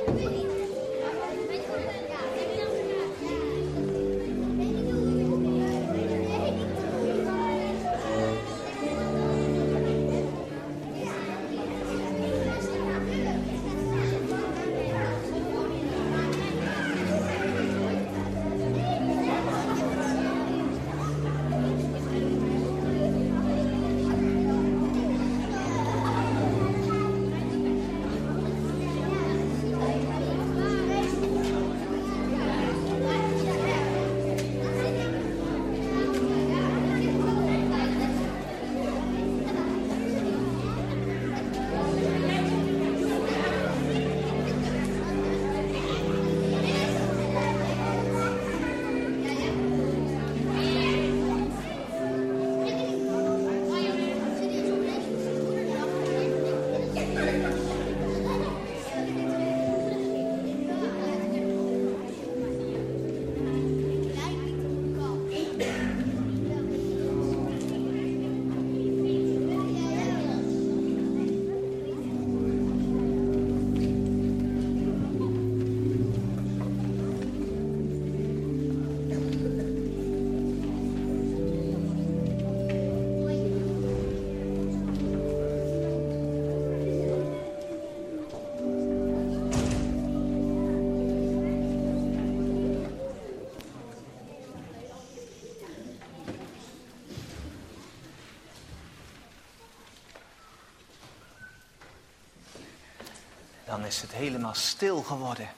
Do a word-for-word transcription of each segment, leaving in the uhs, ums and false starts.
Dan is het helemaal stil geworden.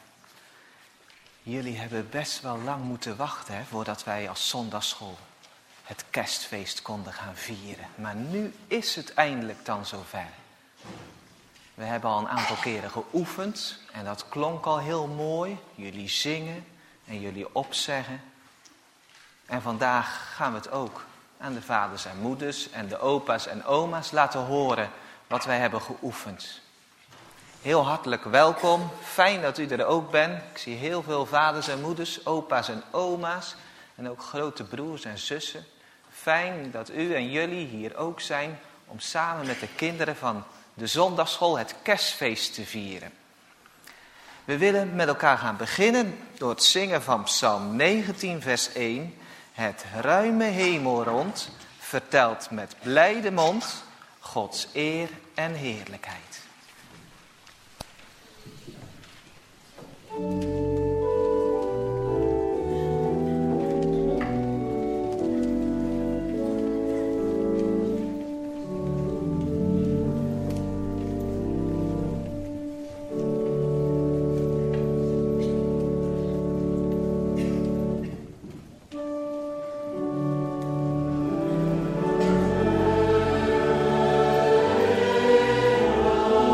Jullie hebben best wel lang moeten wachten hè, voordat wij als zondagsschool het kerstfeest konden gaan vieren. Maar nu is het eindelijk dan zover. We hebben al een aantal keren geoefend en dat klonk al heel mooi. Jullie zingen en jullie opzeggen. En vandaag gaan we het ook aan de vaders en moeders en de opa's en oma's laten horen wat wij hebben geoefend. Heel hartelijk welkom. Fijn dat u er ook bent. Ik zie heel veel vaders en moeders, opa's en oma's en ook grote broers en zussen. Fijn dat u en jullie hier ook zijn om samen met de kinderen van de zondagsschool het kerstfeest te vieren. We willen met elkaar gaan beginnen door het zingen van Psalm negentien vers één. Het ruime hemelrond vertelt met blijde mond Gods eer en heerlijkheid. Oh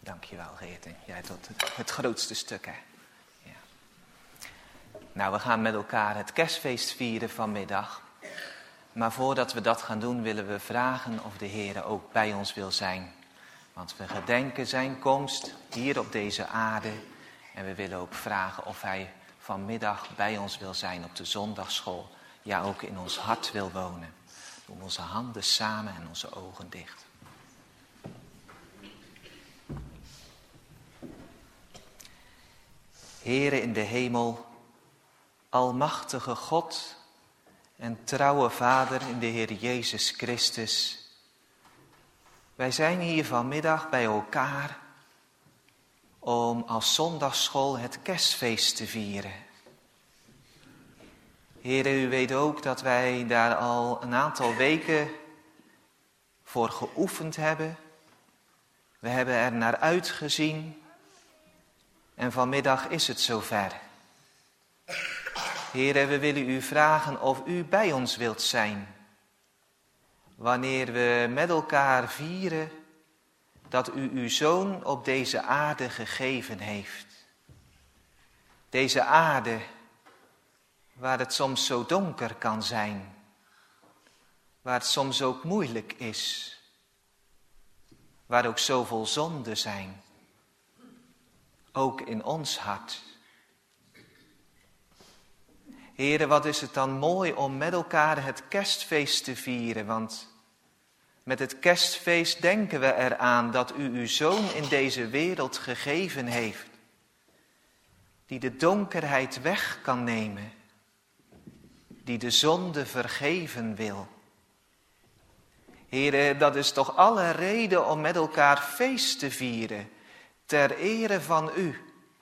Dankjewel, Geert. Jij doet het, het grootste stuk, hè. Ja. Nou, we gaan met elkaar het kerstfeest vieren vanmiddag. Maar voordat we dat gaan doen, willen we vragen of de Heer ook bij ons wil zijn. Want we gedenken zijn komst hier op deze aarde. En we willen ook vragen of hij vanmiddag bij ons wil zijn op de zondagsschool. Ja, ook in ons hart wil wonen. Doen onze handen samen en onze ogen dicht. Heere in de hemel, almachtige God en trouwe Vader in de Heer Jezus Christus. Wij zijn hier vanmiddag bij elkaar om als zondagsschool het kerstfeest te vieren. Heere, u weet ook dat wij daar al een aantal weken voor geoefend hebben. We hebben er naar uitgezien. En vanmiddag is het zover. Heere, we willen u vragen of u bij ons wilt zijn. Wanneer we met elkaar vieren dat u uw Zoon op deze aarde gegeven heeft. Deze aarde waar het soms zo donker kan zijn. Waar het soms ook moeilijk is. Waar ook zoveel zonden zijn. Ook in ons hart. Heere, wat is het dan mooi om met elkaar het kerstfeest te vieren. Want met het kerstfeest denken we eraan dat u uw Zoon in deze wereld gegeven heeft. Die de donkerheid weg kan nemen. Die de zonde vergeven wil. Heere, dat is toch alle reden om met elkaar feest te vieren. Ter ere van u.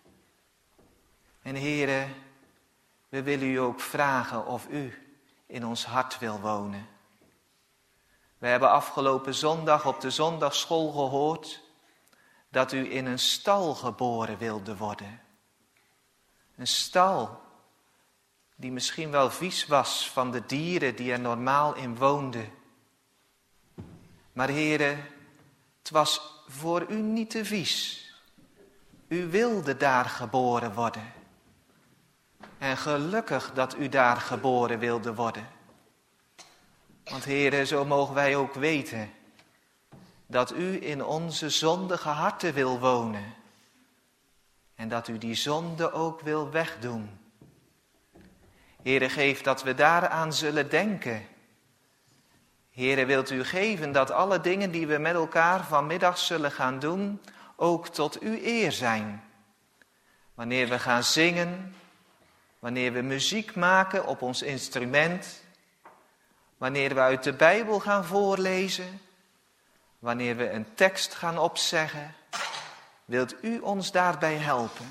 En Heere, we willen u ook vragen of u in ons hart wil wonen. We hebben afgelopen zondag op de zondagsschool gehoord dat u in een stal geboren wilde worden. Een stal die misschien wel vies was van de dieren die er normaal in woonden. Maar Heere, het was voor u niet te vies. U wilde daar geboren worden. En gelukkig dat u daar geboren wilde worden. Want Heere, zo mogen wij ook weten dat u in onze zondige harten wil wonen. En dat u die zonde ook wil wegdoen. Heere, geef dat we daaraan zullen denken. Heere, wilt u geven dat alle dingen die we met elkaar vanmiddag zullen gaan doen, ook tot uw eer zijn. Wanneer we gaan zingen, wanneer we muziek maken op ons instrument, wanneer we uit de Bijbel gaan voorlezen, wanneer we een tekst gaan opzeggen, wilt u ons daarbij helpen.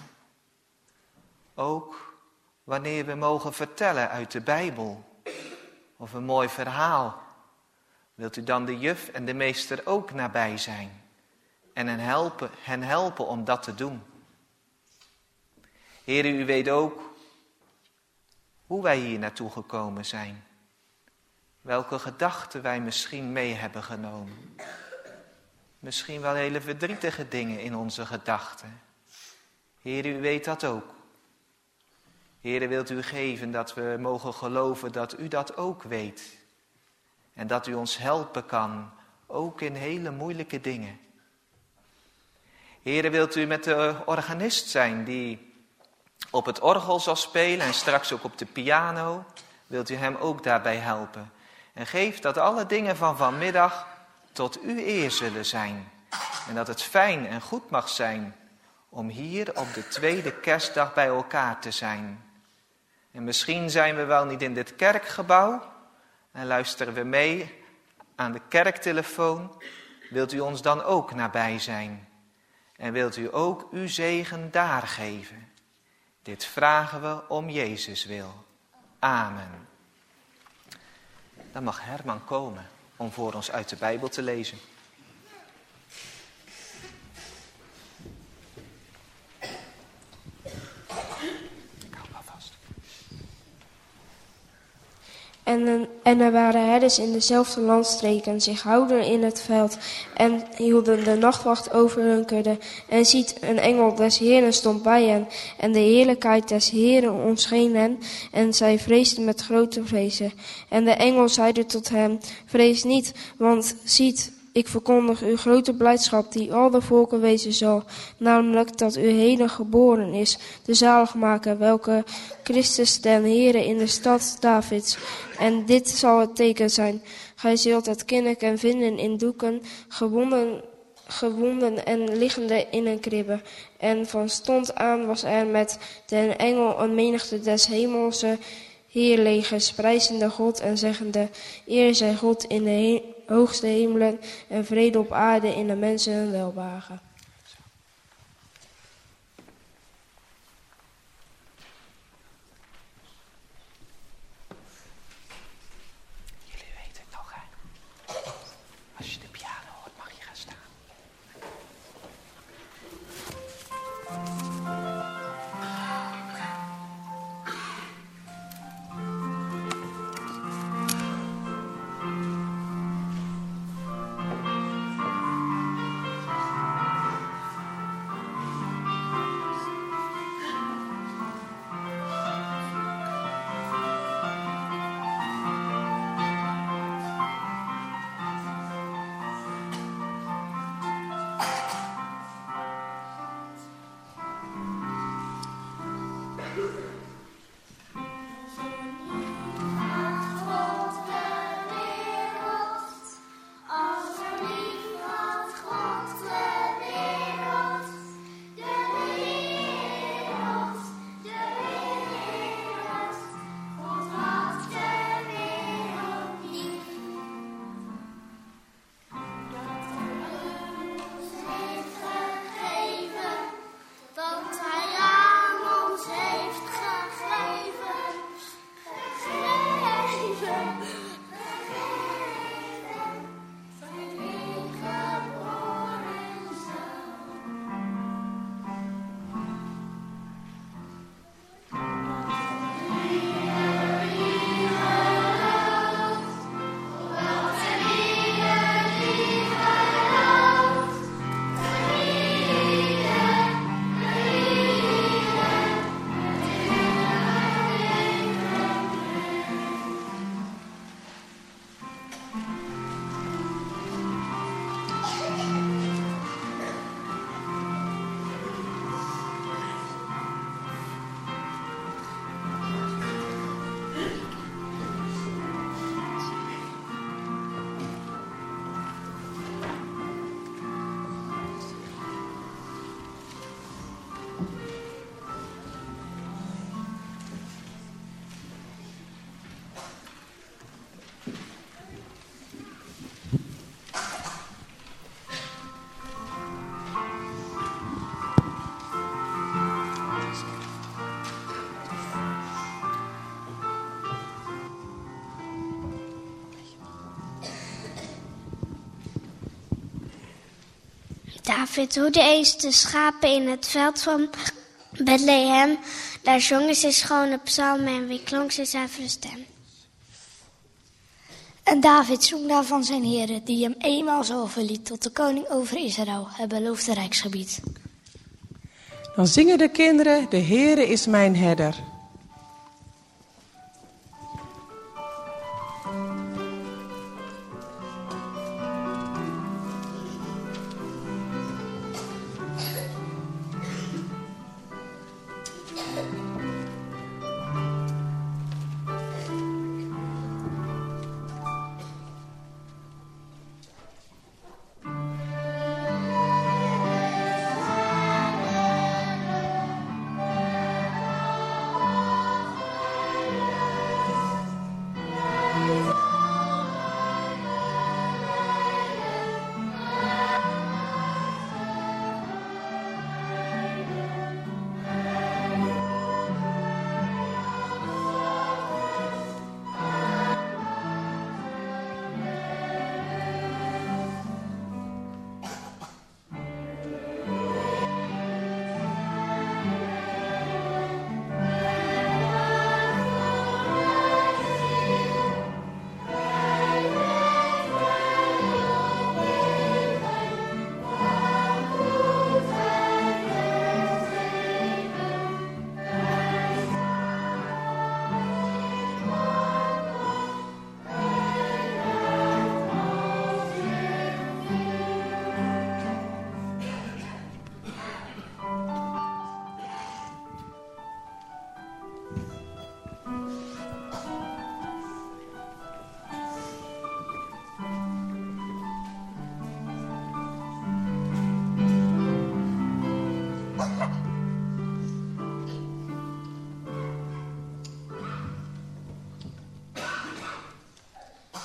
Ook wanneer we mogen vertellen uit de Bijbel of een mooi verhaal, wilt u dan de juf en de meester ook nabij zijn en hen helpen, hen helpen om dat te doen. Heere, u weet ook hoe wij hier naartoe gekomen zijn. Welke gedachten wij misschien mee hebben genomen. Misschien wel hele verdrietige dingen in onze gedachten. Heere, u weet dat ook. Heere, wilt u geven dat we mogen geloven dat u dat ook weet. En dat u ons helpen kan, ook in hele moeilijke dingen. Heere, wilt u met de organist zijn die op het orgel zal spelen en straks ook op de piano. Wilt u hem ook daarbij helpen. En geef dat alle dingen van vanmiddag tot uw eer zullen zijn. En dat het fijn en goed mag zijn om hier op de tweede kerstdag bij elkaar te zijn. En misschien zijn we wel niet in dit kerkgebouw en luisteren we mee aan de kerktelefoon. Wilt u ons dan ook nabij zijn? En wilt u ook uw zegen daar geven? Dit vragen we om Jezus wil. Amen. Dan mag Herman komen om voor ons uit de Bijbel te lezen. En En, en er waren herders in dezelfde landstreken, zich houden in het veld en hielden de nachtwacht over hun kudde. En ziet, een engel des Heeren stond bij hen, en de heerlijkheid des Heeren omscheen hen, en zij vreesden met grote vrezen. En de engel zeide tot hem, vrees niet, want ziet, ik verkondig u grote blijdschap die al de volken wezen zal, namelijk dat u heden geboren is, de zaligmaker, welke Christus den Heere in de stad Davids. En dit zal het teken zijn, gij zult het kindeken vinden in doeken, gewonden, gewonden en liggende in een kribbe. En van stond aan was er met den engel een menigte des hemelse heerlegers, prijzende God en zeggende, eer zij God in de he- hoogste hemelen en vrede op aarde in de mensen hun welbehagen. Jullie weten het nog, hè? Als je de piano hoort, mag je gaan staan. David hoedde eens de schapen in het veld van Bethlehem. Daar zongen ze schone psalmen en weer klonk ze zuivere stem. En David zong daar van zijn Heere, die hem eenmaal zo verliet tot de koning over Israël, het beloofde rijksgebied. Dan zingen de kinderen, de Heere is mijn herder. O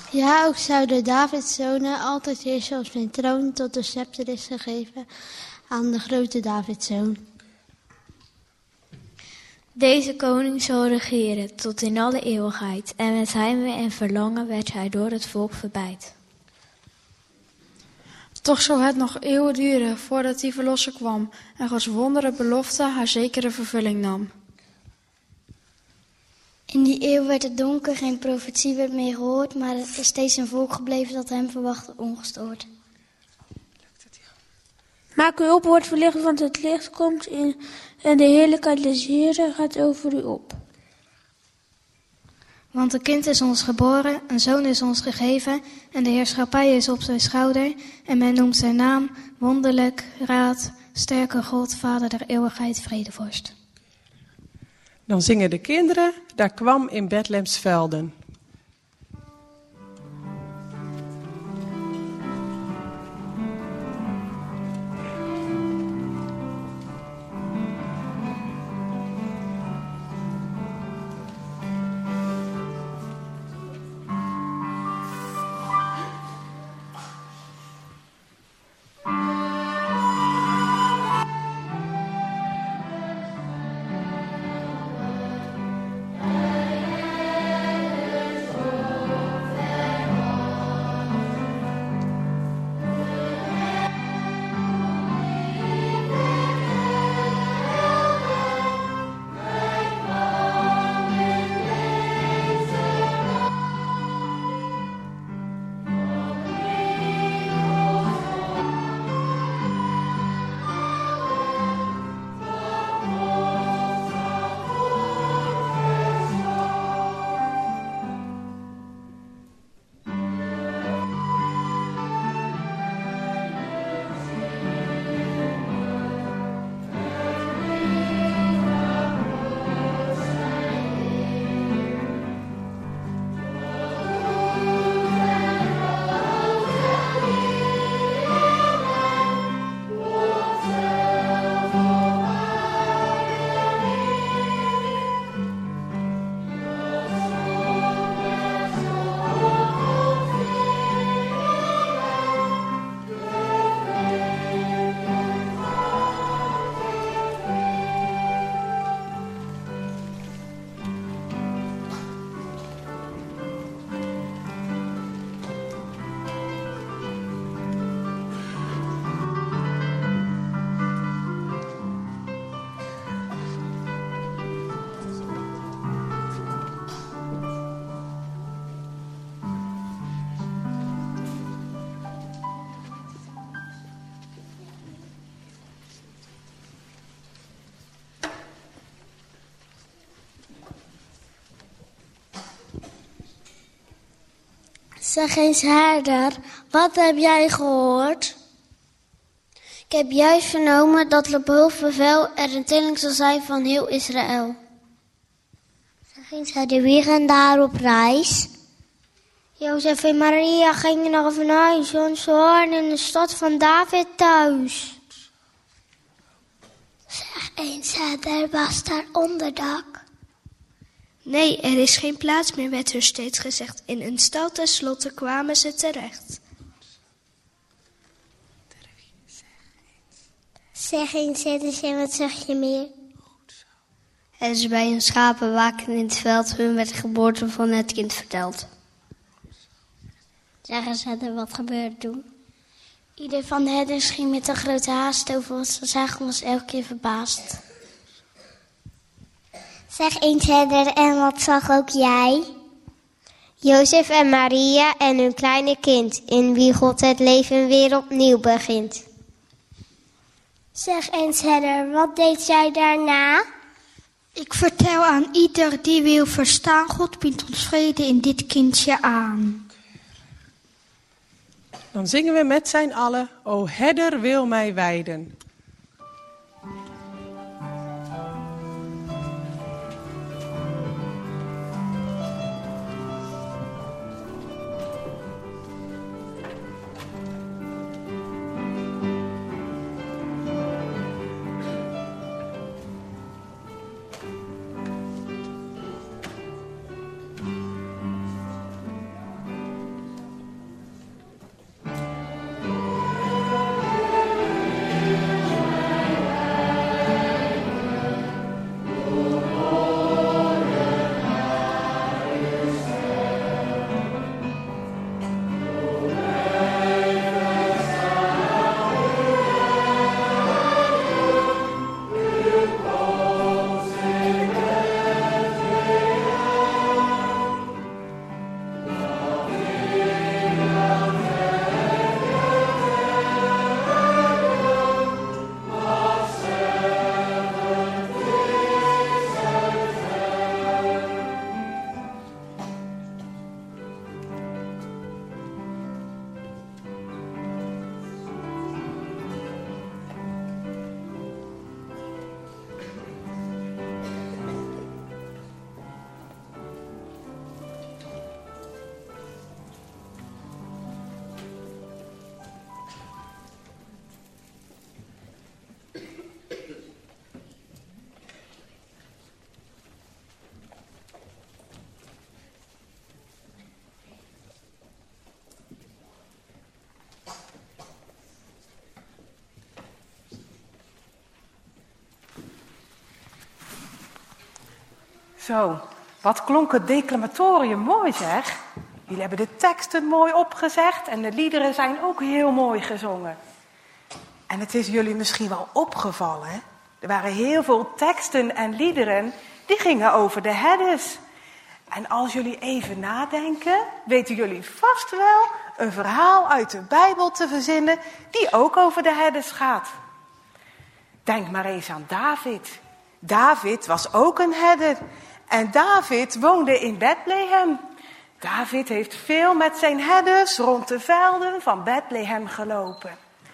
Ja, ook zouden Davids zonen altijd heersen op zijn troon tot de scepter is gegeven aan de grote Davidszoon. Deze koning zal regeren tot in alle eeuwigheid en met heimwee en verlangen werd hij door het volk verbeid. Toch zou het nog eeuwen duren voordat die verlosser kwam en Gods wondere belofte haar zekere vervulling nam. In die eeuw werd het donker, geen profetie werd meer gehoord, maar er is steeds een volk gebleven dat hem verwachtte ongestoord. Maak u op, wordt verlicht, want het licht komt in en de heerlijkheid des Heren gaat over u op. Want een kind is ons geboren, een zoon is ons gegeven en de heerschappij is op zijn schouder. En men noemt zijn naam Wonderlijk, Raad, Sterke God, Vader der eeuwigheid, Vredevorst. Dan zingen de kinderen, daar kwam in Bethlehems velden. Zeg eens, herder, wat heb jij gehoord? Ik heb juist vernomen dat op hoog bevel er een telling zal zijn van heel Israël. Zeg eens, herder, wie gaan daar op reis? Jozef en Maria gingen naar een huis, want ze hoorden in de stad van David thuis. Zeg eens, herder, was daar onderdak? Nee, er is geen plaats meer, werd hun steeds gezegd. In een stal tenslotte kwamen ze terecht. Zeg eens, en wat zeg je meer? Het is bij hun schapen waken in het veld, hun werd de geboorte van het kind verteld. Zeg eens, herder, wat gebeurde toen? Ieder van de herders ging met een grote haast over wat ze zagen, was elke keer verbaasd. Zeg eens, herder, en wat zag ook jij? Jozef en Maria en hun kleine kind, in wie God het leven weer opnieuw begint. Zeg eens, herder, wat deed jij daarna? Ik vertel aan ieder die wil verstaan, God biedt ons vrede in dit kindje aan. Dan zingen we met z'n allen, O herder wil mij weiden. Zo, wat klonk het declamatorium mooi zeg. Jullie hebben de teksten mooi opgezegd en de liederen zijn ook heel mooi gezongen. En het is jullie misschien wel opgevallen, hè? Er waren heel veel teksten en liederen die gingen over de herders. En als jullie even nadenken, weten jullie vast wel een verhaal uit de Bijbel te verzinnen die ook over de herders gaat. Denk maar eens aan David. David was ook een herder en David woonde in Bethlehem. David heeft veel met zijn herders rond de velden van Bethlehem gelopen.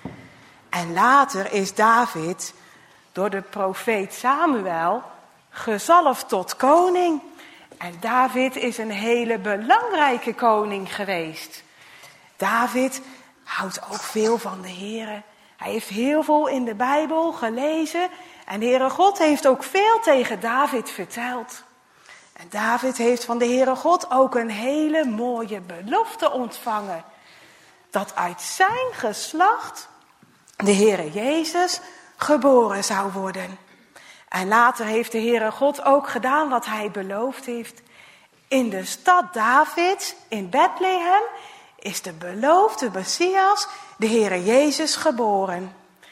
En later is David door de profeet Samuel gezalfd tot koning. En David is een hele belangrijke koning geweest. David houdt ook veel van de Heere. Hij heeft heel veel in de Bijbel gelezen. En de Heere God heeft ook veel tegen David verteld. En David heeft van de Heere God ook een hele mooie belofte ontvangen. Dat uit zijn geslacht de Heere Jezus geboren zou worden. En later heeft de Heere God ook gedaan wat hij beloofd heeft. In de stad David, in Bethlehem, is de beloofde Messias, de Heere Jezus, geboren.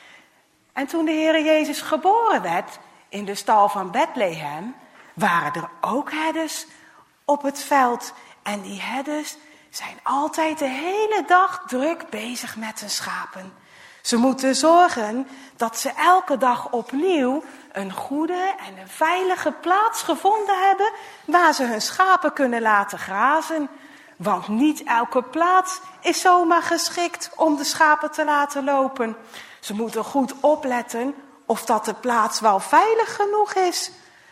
En toen de Heere Jezus geboren werd in de stal van Bethlehem, waren er ook herders op het veld. En die herders zijn altijd de hele dag druk bezig met hun schapen. Ze moeten zorgen dat ze elke dag opnieuw een goede en een veilige plaats gevonden hebben waar ze hun schapen kunnen laten grazen. Want niet elke plaats is zomaar geschikt om de schapen te laten lopen. Ze moeten goed opletten of dat de plaats wel veilig genoeg is.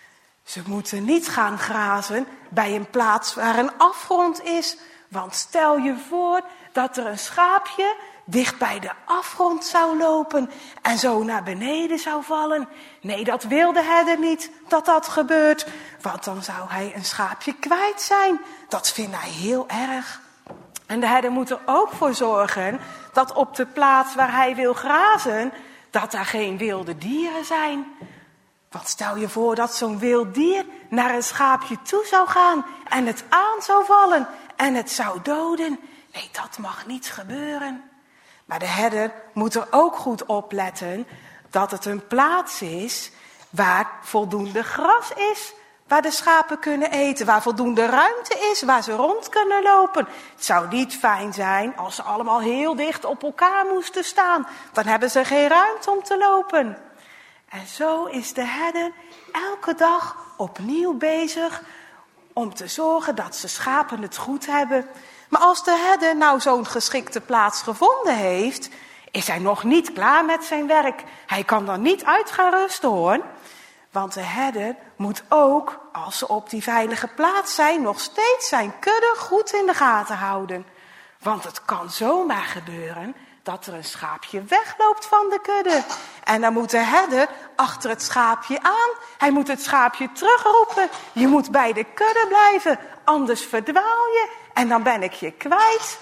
Ze moeten niet gaan grazen bij een plaats waar een afgrond is. Want stel je voor dat er een schaapje dicht bij de afgrond zou lopen en zo naar beneden zou vallen. Nee, dat wil de herder niet, dat dat gebeurt. Want dan zou hij een schaapje kwijt zijn. Dat vindt hij heel erg. En de herder moet er ook voor zorgen dat op de plaats waar hij wil grazen, dat daar geen wilde dieren zijn. Want stel je voor dat zo'n wild dier naar een schaapje toe zou gaan en het aan zou vallen en het zou doden. Nee, dat mag niet gebeuren. Maar de herder moet er ook goed op letten dat het een plaats is waar voldoende gras is, waar de schapen kunnen eten, waar voldoende ruimte is, waar ze rond kunnen lopen. Het zou niet fijn zijn als ze allemaal heel dicht op elkaar moesten staan. Dan hebben ze geen ruimte om te lopen. En zo is de herder elke dag opnieuw bezig om te zorgen dat ze schapen het goed hebben. Maar als de herder nou zo'n geschikte plaats gevonden heeft, is hij nog niet klaar met zijn werk. Hij kan dan niet uit gaan rusten hoor. Want de herder moet ook, als ze op die veilige plaats zijn, nog steeds zijn kudde goed in de gaten houden. Want het kan zomaar gebeuren dat er een schaapje wegloopt van de kudde. En dan moet de herder achter het schaapje aan. Hij moet het schaapje terugroepen. Je moet bij de kudde blijven, anders verdwaal je en dan ben ik je kwijt.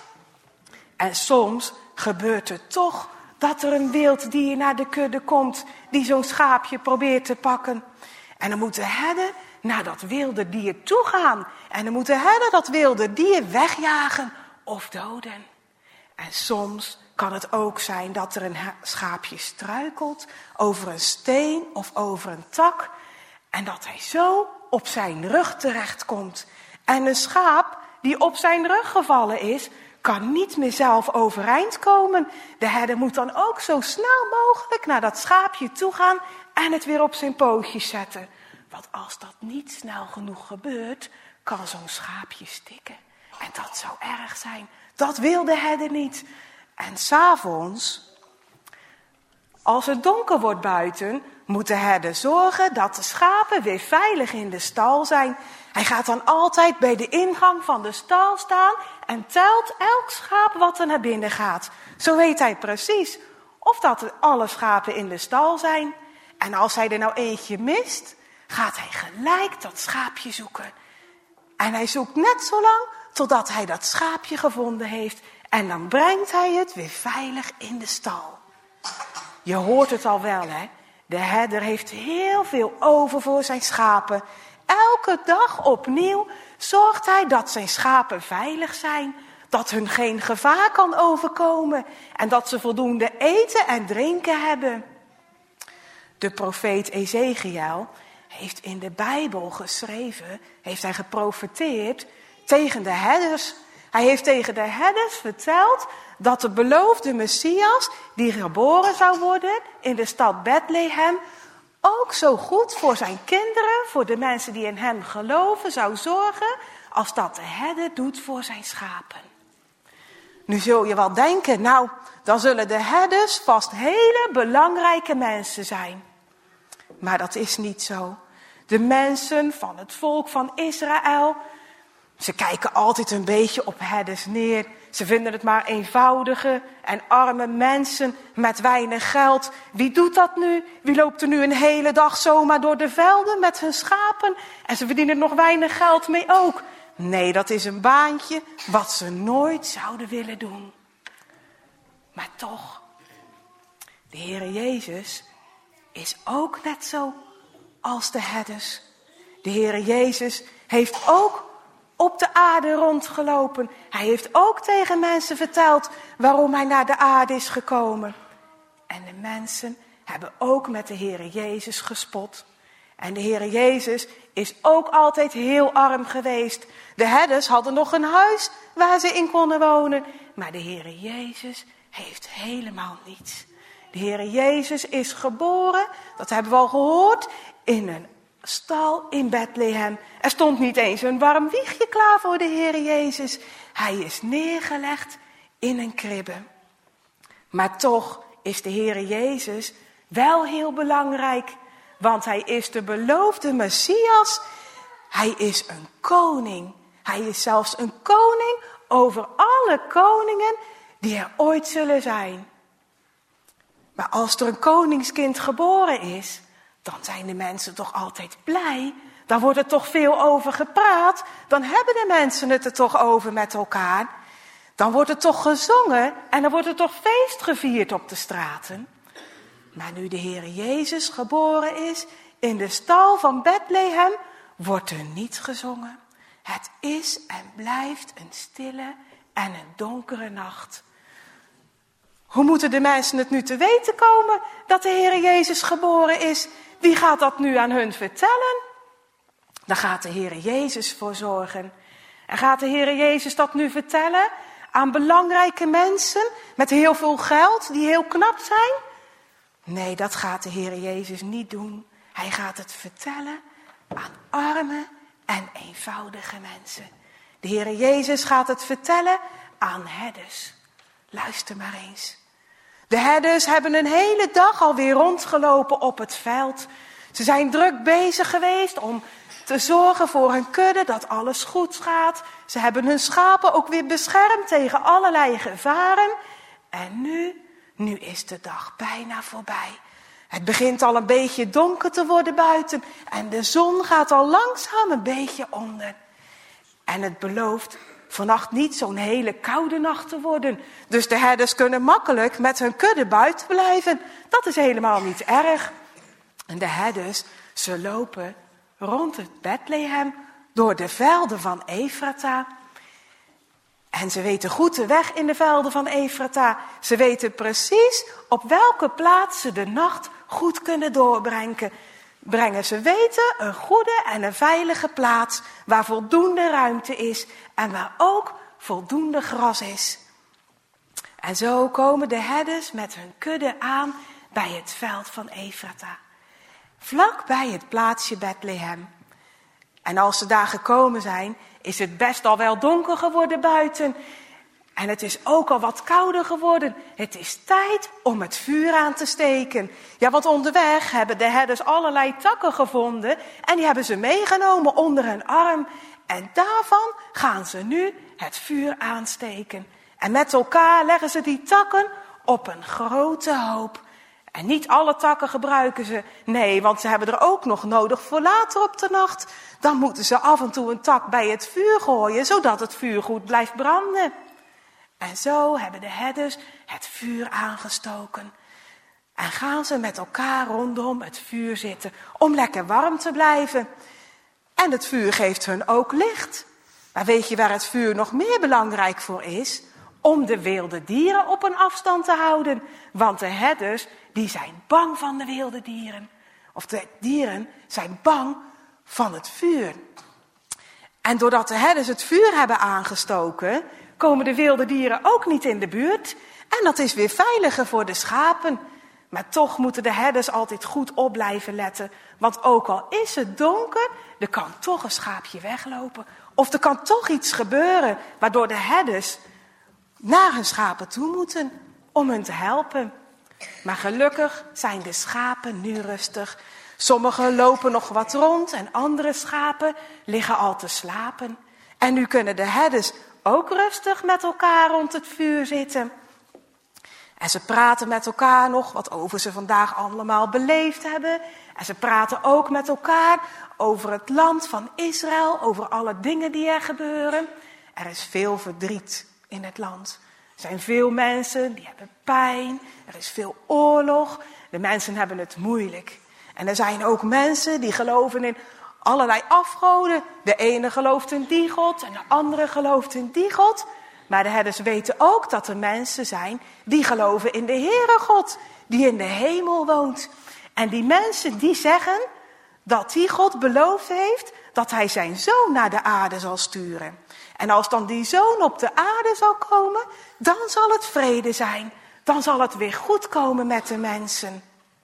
En soms gebeurt het toch dat er een wild dier naar de kudde komt die zo'n schaapje probeert te pakken. En dan moet de herder naar dat wilde dier toe gaan. En dan moet de herder dat wilde dier wegjagen of doden. En soms kan het ook zijn dat er een schaapje struikelt over een steen of over een tak. En dat hij zo op zijn rug terechtkomt. En een schaap die op zijn rug gevallen is, kan niet meer zelf overeind komen. De herder moet dan ook zo snel mogelijk naar dat schaapje toe gaan en het weer op zijn pootjes zetten. Want als dat niet snel genoeg gebeurt, kan zo'n schaapje stikken. En dat zou erg zijn. Dat wil de herder niet. En 's avonds, als het donker wordt buiten, moet de herder zorgen dat de schapen weer veilig in de stal zijn. Hij gaat dan altijd bij de ingang van de stal staan en telt elk schaap wat er naar binnen gaat. Zo weet hij precies of dat er alle schapen in de stal zijn. En als hij er nou eentje mist, gaat hij gelijk dat schaapje zoeken. En hij zoekt net zo lang totdat hij dat schaapje gevonden heeft. En dan brengt hij het weer veilig in de stal. Je hoort het al wel, hè? De herder heeft heel veel over voor zijn schapen. elke dag opnieuw zorgt hij dat zijn schapen veilig zijn, dat hun geen gevaar kan overkomen en dat ze voldoende eten en drinken hebben. De profeet Ezekiel heeft in de Bijbel geschreven, heeft hij geprofeteerd tegen de herders. Hij heeft tegen de herders verteld dat de beloofde Messias, die geboren zou worden in de stad Bethlehem, ook zo goed voor zijn kinderen, voor de mensen die in hem geloven, zou zorgen als dat de herder doet voor zijn schapen. Nu zul je wel denken, nou, dan zullen de herders vast hele belangrijke mensen zijn. Maar dat is niet zo. De mensen van het volk van Israël, ze kijken altijd een beetje op herders neer. Ze vinden het maar eenvoudige en arme mensen met weinig geld. Wie doet dat nu? Wie loopt er nu een hele dag zomaar door de velden met hun schapen? En ze verdienen er nog weinig geld mee ook. Nee, dat is een baantje wat ze nooit zouden willen doen. Maar toch, de Heere Jezus is ook net zo als de herders. De Heere Jezus heeft ook op de aarde rondgelopen. Hij heeft ook tegen mensen verteld waarom hij naar de aarde is gekomen. En de mensen hebben ook met de Heere Jezus gespot. En de Heere Jezus is ook altijd heel arm geweest. De herders hadden nog een huis waar ze in konden wonen. Maar de Heere Jezus heeft helemaal niets. De Heere Jezus is geboren, dat hebben we al gehoord, in een stal in Bethlehem. Er stond niet eens een warm wiegje klaar voor de Heere Jezus. Hij is neergelegd in een kribbe. Maar toch is de Heere Jezus wel heel belangrijk. Want hij is de beloofde Messias. Hij is een koning. Hij is zelfs een koning over alle koningen die er ooit zullen zijn. Maar als er een koningskind geboren is, dan zijn de mensen toch altijd blij. Dan wordt er toch veel over gepraat. Dan hebben de mensen het er toch over met elkaar. Dan wordt er toch gezongen en dan wordt er toch feest gevierd op de straten. Maar nu de Heere Jezus geboren is in de stal van Bethlehem, wordt er niet gezongen. Het is en blijft een stille en een donkere nacht. Hoe moeten de mensen het nu te weten komen dat de Heere Jezus geboren is? Wie gaat dat nu aan hun vertellen? Daar gaat de Heere Jezus voor zorgen. En gaat de Heere Jezus dat nu vertellen aan belangrijke mensen met heel veel geld die heel knap zijn? Nee, dat gaat de Heere Jezus niet doen. Hij gaat het vertellen aan arme en eenvoudige mensen. De Heere Jezus gaat het vertellen aan herders. Luister maar eens. De herders hebben een hele dag alweer rondgelopen op het veld. Ze zijn druk bezig geweest om te zorgen voor hun kudde dat alles goed gaat. Ze hebben hun schapen ook weer beschermd tegen allerlei gevaren. En nu, nu is de dag bijna voorbij. Het begint al een beetje donker te worden buiten en de zon gaat al langzaam een beetje onder. En het belooft vannacht niet zo'n hele koude nacht te worden. Dus de herders kunnen makkelijk met hun kudde buiten blijven. Dat is helemaal niet erg. En de herders, ze lopen rond het Bethlehem door de velden van Efrata. En ze weten goed de weg in de velden van Efrata. Ze weten precies op welke plaats ze de nacht goed kunnen doorbrengen. Brengen. Ze weten een goede en een veilige plaats waar voldoende ruimte is en waar ook voldoende gras is. En zo komen de herders met hun kudde aan bij het veld van Efrata. Vlak bij het plaatsje Bethlehem. En als ze daar gekomen zijn, is het best al wel donker geworden buiten. En het is ook al wat kouder geworden. Het is tijd om het vuur aan te steken. Ja, want onderweg hebben de herders allerlei takken gevonden. En die hebben ze meegenomen onder hun arm. En daarvan gaan ze nu het vuur aansteken. En met elkaar leggen ze die takken op een grote hoop. En niet alle takken gebruiken ze. Nee, want ze hebben er ook nog nodig voor later op de nacht. Dan moeten ze af en toe een tak bij het vuur gooien, zodat het vuur goed blijft branden. En zo hebben de herders het vuur aangestoken. En gaan ze met elkaar rondom het vuur zitten om lekker warm te blijven. En het vuur geeft hun ook licht. Maar weet je waar het vuur nog meer belangrijk voor is? Om de wilde dieren op een afstand te houden. Want de herders, die zijn bang van de wilde dieren. Of de dieren zijn bang van het vuur. En doordat de herders het vuur hebben aangestoken, komen de wilde dieren ook niet in de buurt. En dat is weer veiliger voor de schapen. Maar toch moeten de herders altijd goed op blijven letten. Want ook al is het donker, er kan toch een schaapje weglopen. Of er kan toch iets gebeuren, waardoor de herders naar hun schapen toe moeten om hen te helpen. Maar gelukkig zijn de schapen nu rustig. Sommigen lopen nog wat rond en andere schapen liggen al te slapen. En nu kunnen de herders ook rustig met elkaar rond het vuur zitten. En ze praten met elkaar nog wat over ze vandaag allemaal beleefd hebben. En ze praten ook met elkaar over het land van Israël, over alle dingen die er gebeuren. Er is veel verdriet in het land. Er zijn veel mensen die hebben pijn. Er is veel oorlog. De mensen hebben het moeilijk. En er zijn ook mensen die geloven in allerlei afgoden. De ene gelooft in die God en de andere gelooft in die God. Maar de herders weten ook dat er mensen zijn die geloven in de Heere God, die in de hemel woont. En die mensen die zeggen dat die God beloofd heeft dat hij zijn zoon naar de aarde zal sturen. En als dan die zoon op de aarde zal komen, dan zal het vrede zijn. Dan zal het weer goed komen met de mensen.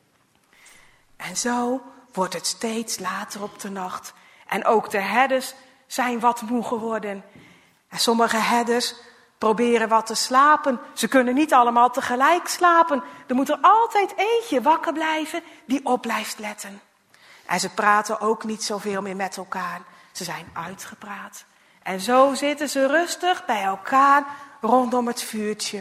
En zo wordt het steeds later op de nacht. En ook de herders zijn wat moe geworden. En sommige herders proberen wat te slapen. Ze kunnen niet allemaal tegelijk slapen. Er moet er altijd eentje wakker blijven die op blijft letten. En ze praten ook niet zoveel meer met elkaar. Ze zijn uitgepraat. En zo zitten ze rustig bij elkaar rondom het vuurtje.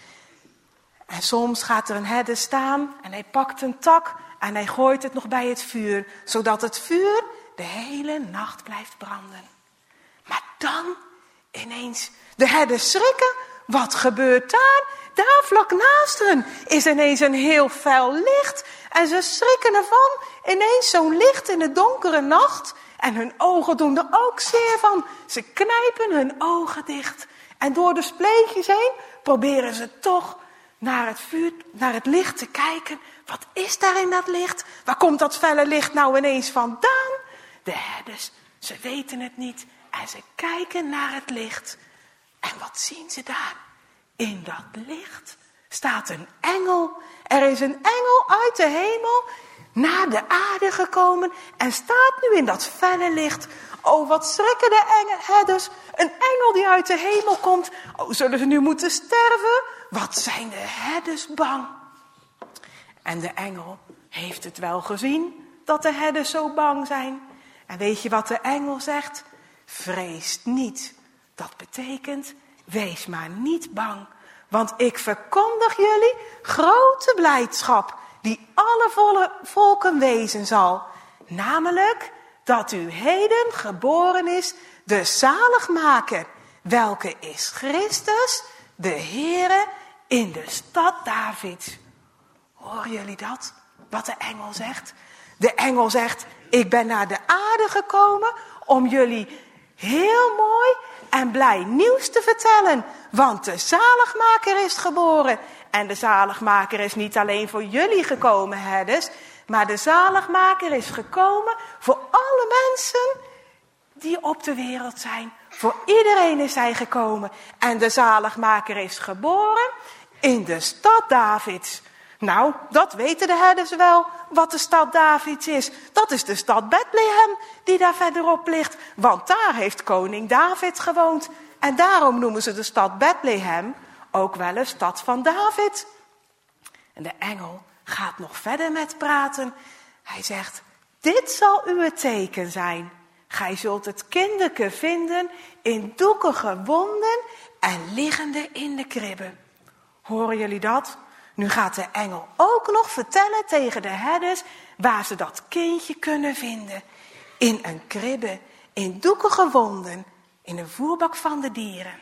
En soms gaat er een herder staan en hij pakt een tak en hij gooit het nog bij het vuur, zodat het vuur de hele nacht blijft branden. Maar dan ineens, de herders schrikken. Wat gebeurt daar? Daar vlak naast hen is ineens een heel fel licht. En ze schrikken ervan. Ineens zo'n licht in de donkere nacht. En hun ogen doen er ook zeer van. Ze knijpen hun ogen dicht. En door de spleetjes heen proberen ze toch naar het vuur, naar het licht te kijken. Wat is daar in dat licht? Waar komt dat felle licht nou ineens vandaan? De herders, ze weten het niet. En ze kijken naar het licht. En wat zien ze daar? In dat licht staat een engel. Er is een engel uit de hemel naar de aarde gekomen en staat nu in dat felle licht. Oh, wat schrikken de herders. Een engel die uit de hemel komt. Oh, zullen ze nu moeten sterven? Wat zijn de herders bang. En de engel heeft het wel gezien dat de herders zo bang zijn. En weet je wat de engel zegt? Vrees niet. Dat betekent, wees maar niet bang. Want ik verkondig jullie grote blijdschap die alle volle volken wezen zal. Namelijk dat u heden geboren is de zaligmaker. Welke is Christus, de Heere, in de stad Davids. Horen jullie dat? Wat de engel zegt? De engel zegt, ik ben naar de aarde gekomen om jullie heel mooi en blij nieuws te vertellen. Want de zaligmaker is geboren. En de zaligmaker is niet alleen voor jullie gekomen, herders. Maar de zaligmaker is gekomen voor alle mensen die op de wereld zijn. Voor iedereen is hij gekomen. En de zaligmaker is geboren in de stad Davids. Nou, dat weten de herders wel, wat de stad Davids is. Dat is de stad Bethlehem, die daar verderop ligt. Want daar heeft koning David gewoond. En daarom noemen ze de stad Bethlehem ook wel een stad van David. En de engel gaat nog verder met praten. Hij zegt, dit zal uw teken zijn. Gij zult het kinderke vinden in doeken gewonden en liggende in de kribbe. Horen jullie dat? Nu gaat de engel ook nog vertellen tegen de herders waar ze dat kindje kunnen vinden. In een kribbe, in doeken gewonden, in een voerbak van de dieren.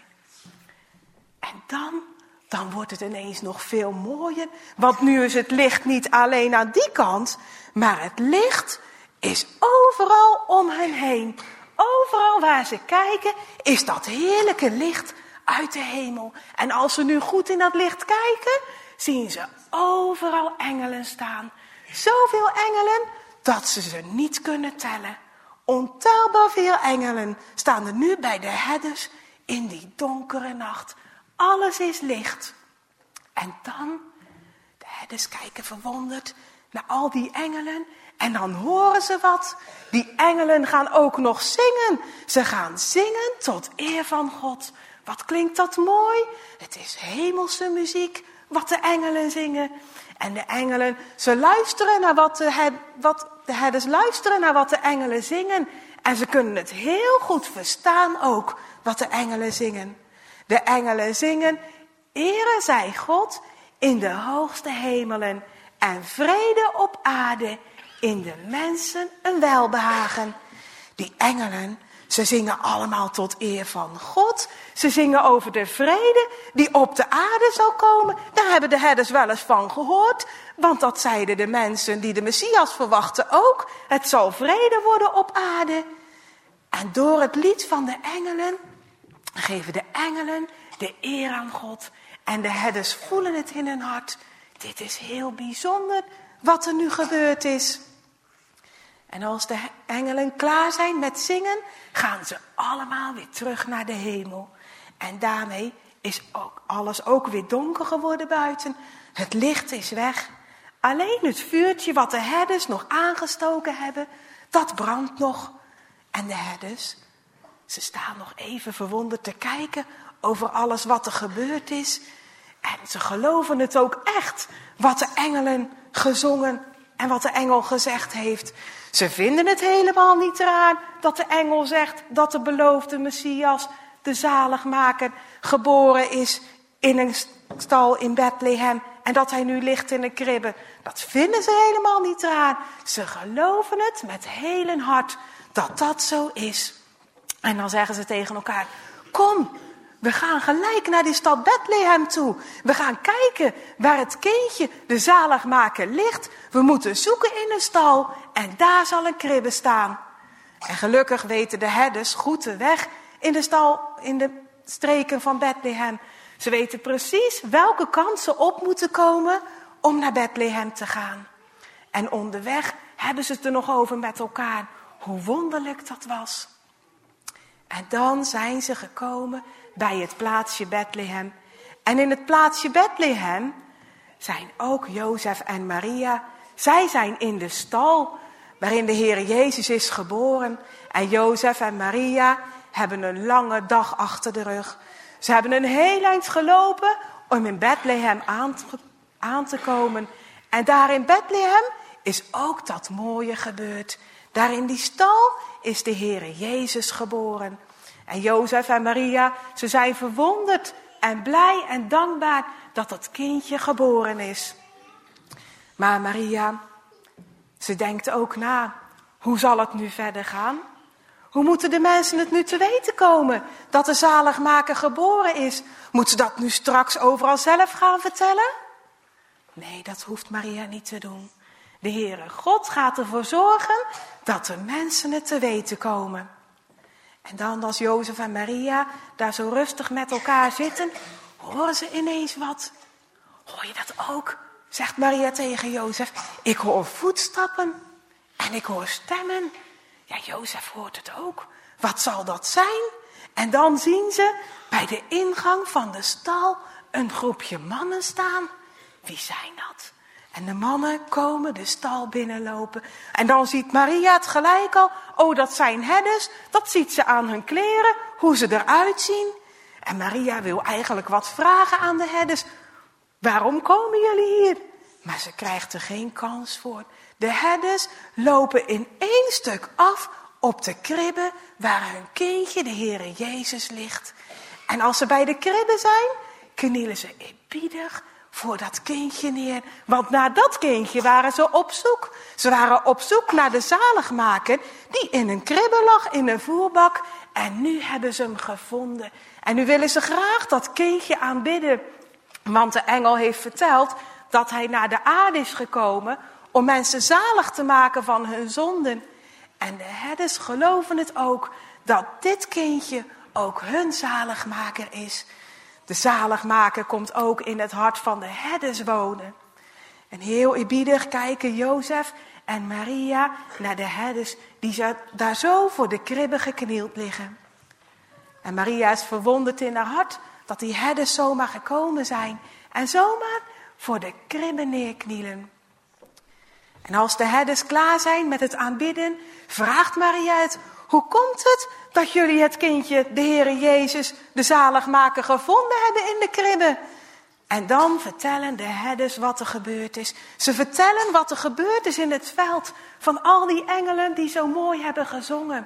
En dan, dan wordt het ineens nog veel mooier. Want nu is het licht niet alleen aan die kant, maar het licht is overal om hen heen. Overal waar ze kijken is dat heerlijke licht uit de hemel. En als ze nu goed in dat licht kijken, zien ze overal engelen staan. Zoveel engelen dat ze ze niet kunnen tellen. Ontelbaar veel engelen staan er nu bij de herders in die donkere nacht. Alles is licht. En dan, de herders kijken verwonderd naar al die engelen. En dan horen ze wat. Die engelen gaan ook nog zingen. Ze gaan zingen tot eer van God. Wat klinkt dat mooi. Het is hemelse muziek wat de engelen zingen. En de engelen, ze luisteren naar wat de, her, wat de herders luisteren naar wat de engelen zingen. En ze kunnen het heel goed verstaan ook wat de engelen zingen. De engelen zingen, ere zij God in de hoogste hemelen. En vrede op aarde, in de mensen een welbehagen. Die engelen, ze zingen allemaal tot eer van God. Ze zingen over de vrede die op de aarde zal komen. Daar hebben de herders wel eens van gehoord. Want dat zeiden de mensen die de Messias verwachten ook. Het zal vrede worden op aarde. En door het lied van de engelen geven de engelen de eer aan God. En de herders voelen het in hun hart. Dit is heel bijzonder wat er nu gebeurd is. En als de engelen klaar zijn met zingen, gaan ze allemaal weer terug naar de hemel. En daarmee is ook alles ook weer donker geworden buiten. Het licht is weg. Alleen het vuurtje wat de herders nog aangestoken hebben, dat brandt nog. En de herders, ze staan nog even verwonderd te kijken over alles wat er gebeurd is. En ze geloven het ook echt, wat de engelen gezongen en wat de engel gezegd heeft. Ze vinden het helemaal niet raar dat de engel zegt dat de beloofde Messias, de zaligmaker, geboren is in een stal in Bethlehem. En dat hij nu ligt in een kribbe. Dat vinden ze helemaal niet raar. Ze geloven het met heel hun hart dat dat zo is. En dan zeggen ze tegen elkaar, kom, we gaan gelijk naar die stad Bethlehem toe. We gaan kijken waar het kindje, de zaligmaker, ligt. We moeten zoeken in een stal en daar zal een kribbe staan. En gelukkig weten de herders goed de weg in de stal, in de streken van Bethlehem. Ze weten precies welke kant ze op moeten komen om naar Bethlehem te gaan. En onderweg hebben ze het er nog over met elkaar. Hoe wonderlijk dat was. En dan zijn ze gekomen bij het plaatsje Bethlehem. En in het plaatsje Bethlehem zijn ook Jozef en Maria. Zij zijn in de stal waarin de Heer Jezus is geboren. En Jozef en Maria hebben een lange dag achter de rug. Ze hebben een heel eind gelopen om in Bethlehem aan te, aan te komen. En daar in Bethlehem is ook dat mooie gebeurd. Daar in die stal is de Heere Jezus geboren. En Jozef en Maria, ze zijn verwonderd en blij en dankbaar dat dat kindje geboren is. Maar Maria, ze denkt ook na, hoe zal het nu verder gaan? Hoe moeten de mensen het nu te weten komen dat de zaligmaker geboren is? Moet ze dat nu straks overal zelf gaan vertellen? Nee, dat hoeft Maria niet te doen. De Heere God gaat ervoor zorgen dat de mensen het te weten komen. En dan als Jozef en Maria daar zo rustig met elkaar zitten, horen ze ineens wat. Hoor je dat ook? Zegt Maria tegen Jozef. Ik hoor voetstappen en ik hoor stemmen. Ja, Jozef hoort het ook. Wat zal dat zijn? En dan zien ze bij de ingang van de stal een groepje mannen staan. Wie zijn dat? En de mannen komen de stal binnenlopen. En dan ziet Maria het gelijk al. Oh, dat zijn herders. Dat ziet ze aan hun kleren. Hoe ze eruit zien. En Maria wil eigenlijk wat vragen aan de herders. Waarom komen jullie hier? Maar ze krijgt er geen kans voor. De herders lopen in één stuk af op de kribbe waar hun kindje, de Heere Jezus, ligt. En als ze bij de kribbe zijn, knielen ze eerbiedig voor dat kindje neer. Want naar dat kindje waren ze op zoek. Ze waren op zoek naar de zaligmaker die in een kribbe lag, in een voerbak. En nu hebben ze hem gevonden. En nu willen ze graag dat kindje aanbidden. Want de engel heeft verteld dat hij naar de aarde is gekomen om mensen zalig te maken van hun zonden. En de herders geloven het ook, dat dit kindje ook hun zaligmaker is. De zaligmaker komt ook in het hart van de herders wonen. En heel eerbiedig kijken Jozef en Maria naar de herders die daar zo voor de kribbe geknield liggen. En Maria is verwonderd in haar hart dat die herders zomaar gekomen zijn en zomaar voor de kribbe neerknielen. En als de herders klaar zijn met het aanbidden, vraagt Maria het: hoe komt het dat jullie het kindje, de Heere Jezus, de zaligmaker, gevonden hebben in de kribbe? En dan vertellen de herders wat er gebeurd is. Ze vertellen wat er gebeurd is in het veld van al die engelen die zo mooi hebben gezongen.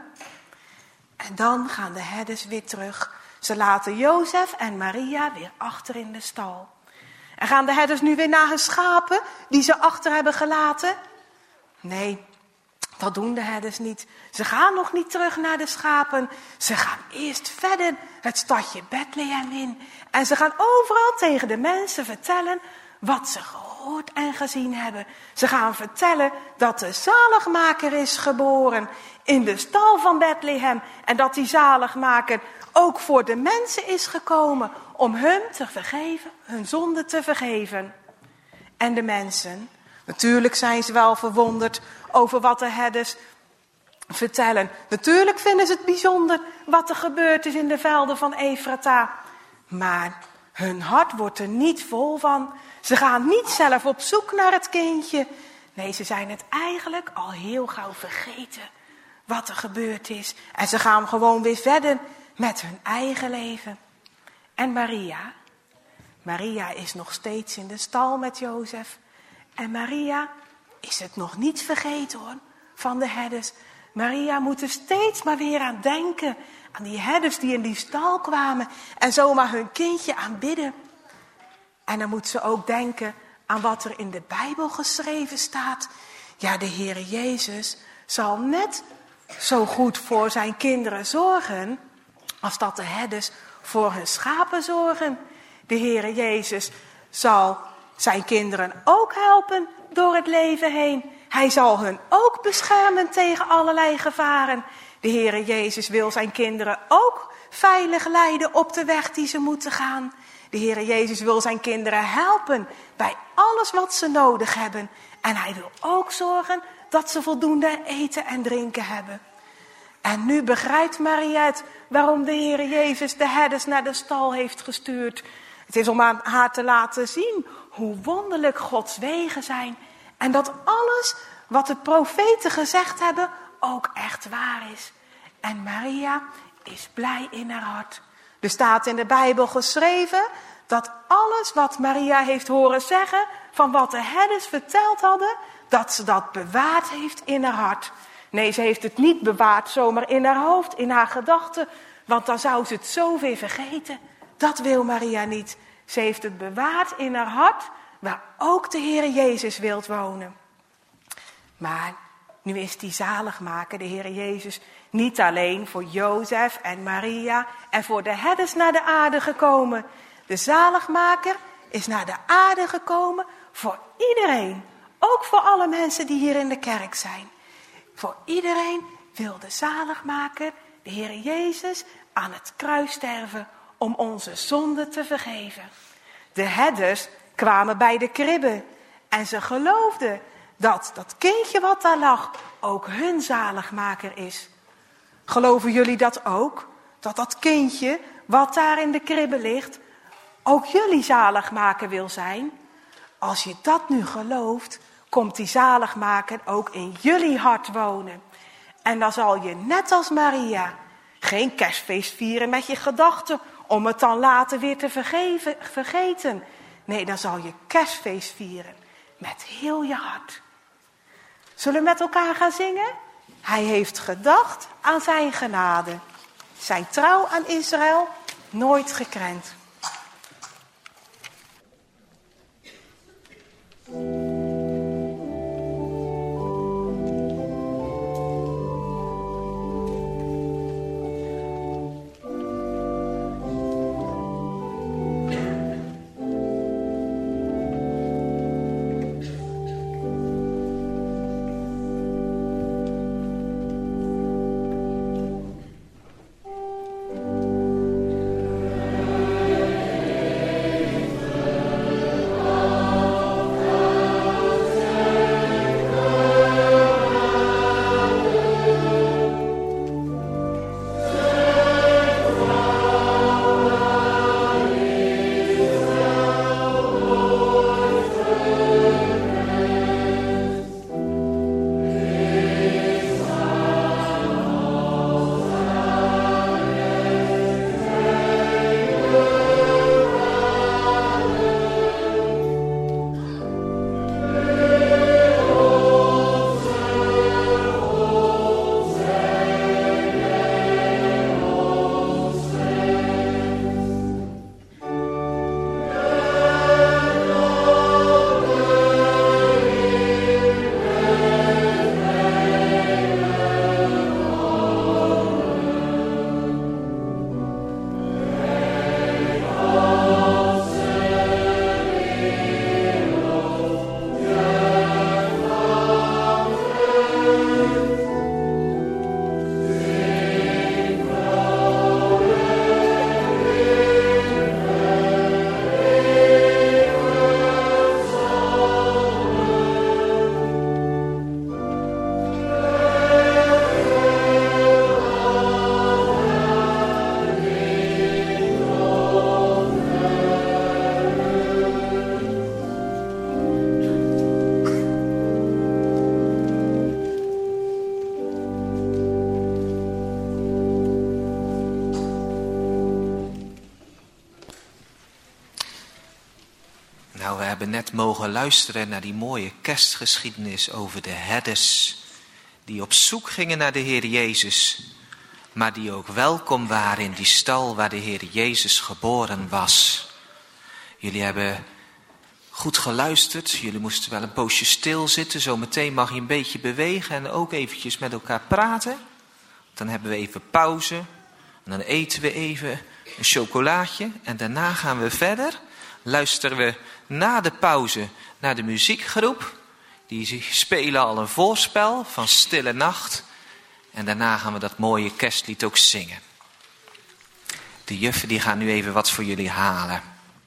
En dan gaan de herders weer terug. Ze laten Jozef en Maria weer achter in de stal. En gaan de herders nu weer naar hun schapen die ze achter hebben gelaten? Nee, dat doen de herders niet. Ze gaan nog niet terug naar de schapen. Ze gaan eerst verder het stadje Bethlehem in. En ze gaan overal tegen de mensen vertellen wat ze gehoord en gezien hebben. Ze gaan vertellen dat de zaligmaker is geboren in de stal van Bethlehem. En dat die zaligmaker ook voor de mensen is gekomen om hun te vergeven, hun zonde te vergeven. En de mensen, natuurlijk zijn ze wel verwonderd over wat de herders vertellen. Natuurlijk vinden ze het bijzonder wat er gebeurd is in de velden van Efrata. Maar hun hart wordt er niet vol van. Ze gaan niet zelf op zoek naar het kindje. Nee, ze zijn het eigenlijk al heel gauw vergeten wat er gebeurd is. En ze gaan gewoon weer verder met hun eigen leven. En Maria? Maria is nog steeds in de stal met Jozef. En Maria is het nog niet vergeten hoor, van de herders. Maria moet er steeds maar weer aan denken. Aan die herders die in die stal kwamen en zomaar hun kindje aanbidden. En dan moet ze ook denken aan wat er in de Bijbel geschreven staat. Ja, de Heere Jezus zal net zo goed voor zijn kinderen zorgen als dat de herders voor hun schapen zorgen. De Heere Jezus zal zijn kinderen ook helpen door het leven heen. Hij zal hun ook beschermen tegen allerlei gevaren. De Heere Jezus wil zijn kinderen ook veilig leiden op de weg die ze moeten gaan. De Heere Jezus wil zijn kinderen helpen bij alles wat ze nodig hebben. En hij wil ook zorgen dat ze voldoende eten en drinken hebben. En nu begrijpt Maria het waarom de Heere Jezus de herders naar de stal heeft gestuurd. Het is om aan haar te laten zien hoe wonderlijk Gods wegen zijn. En dat alles wat de profeten gezegd hebben ook echt waar is. En Maria is blij in haar hart. Er staat in de Bijbel geschreven dat alles wat Maria heeft horen zeggen van wat de herders verteld hadden, dat ze dat bewaard heeft in haar hart. Nee, ze heeft het niet bewaard zomaar in haar hoofd, in haar gedachten, want dan zou ze het zo weer vergeten. Dat wil Maria niet. Ze heeft het bewaard in haar hart, waar ook de Heere Jezus wilt wonen. Maar nu is die zaligmaker, de Heere Jezus, niet alleen voor Jozef en Maria en voor de herders naar de aarde gekomen. De zaligmaker is naar de aarde gekomen voor iedereen. Ook voor alle mensen die hier in de kerk zijn. Voor iedereen wil de zaligmaker, de Heere Jezus, aan het kruis sterven om onze zonde te vergeven. De herders kwamen bij de kribbe en ze geloofden dat dat kindje wat daar lag ook hun zaligmaker is. Geloven jullie dat ook? Dat dat kindje wat daar in de kribbe ligt ook jullie zaligmaker wil zijn? Als je dat nu gelooft, komt die zaligmaker ook in jullie hart wonen. En dan zal je net als Maria geen kerstfeest vieren met je gedachten om het dan later weer te vergeven, vergeten. Nee, dan zal je kerstfeest vieren met heel je hart. Zullen we met elkaar gaan zingen? Hij heeft gedacht aan zijn genade. Zijn trouw aan Israël nooit gekrend. hebben net mogen luisteren naar die mooie kerstgeschiedenis over de herders die op zoek gingen naar de Heer Jezus, maar die ook welkom waren in die stal waar de Heer Jezus geboren was. Jullie hebben goed geluisterd, jullie moesten wel een poosje stilzitten, zometeen mag je een beetje bewegen en ook eventjes met elkaar praten. Dan hebben we even pauze en dan eten we even een chocolaatje en daarna gaan we verder. Luisteren we na de pauze naar de muziekgroep. Die spelen al een voorspel van Stille Nacht. En daarna gaan we dat mooie kerstlied ook zingen. De juffen die gaan nu even wat voor jullie halen.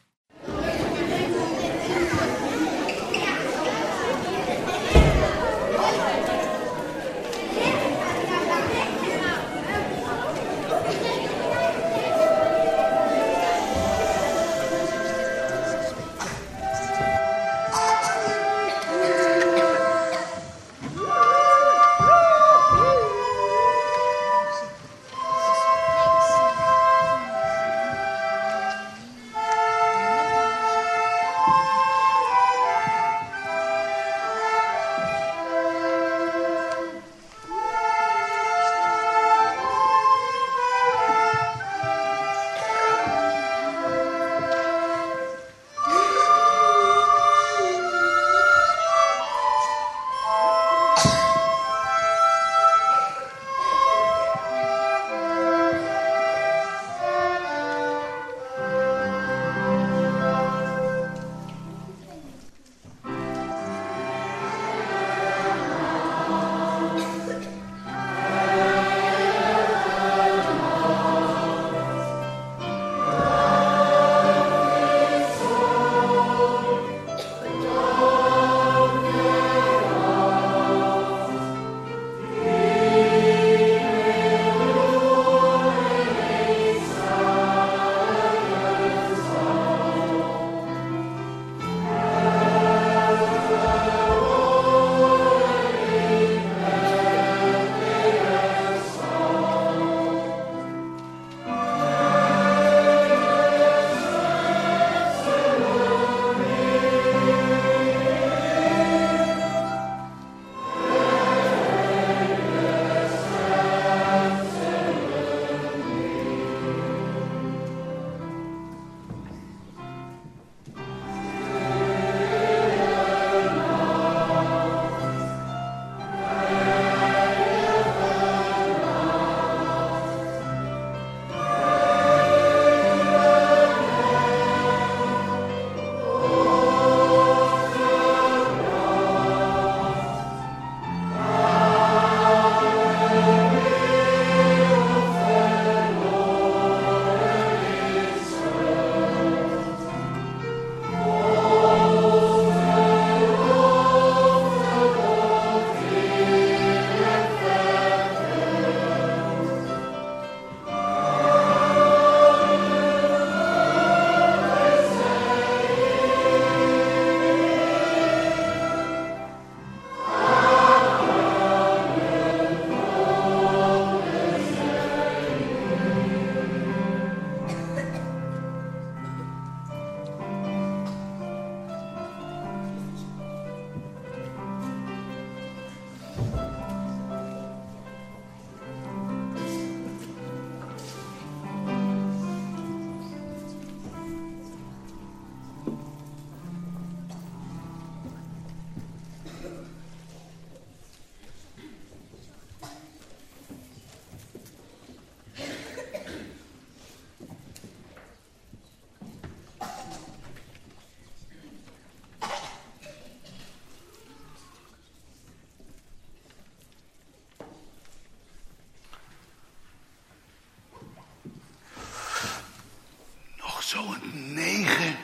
Zo'n negen,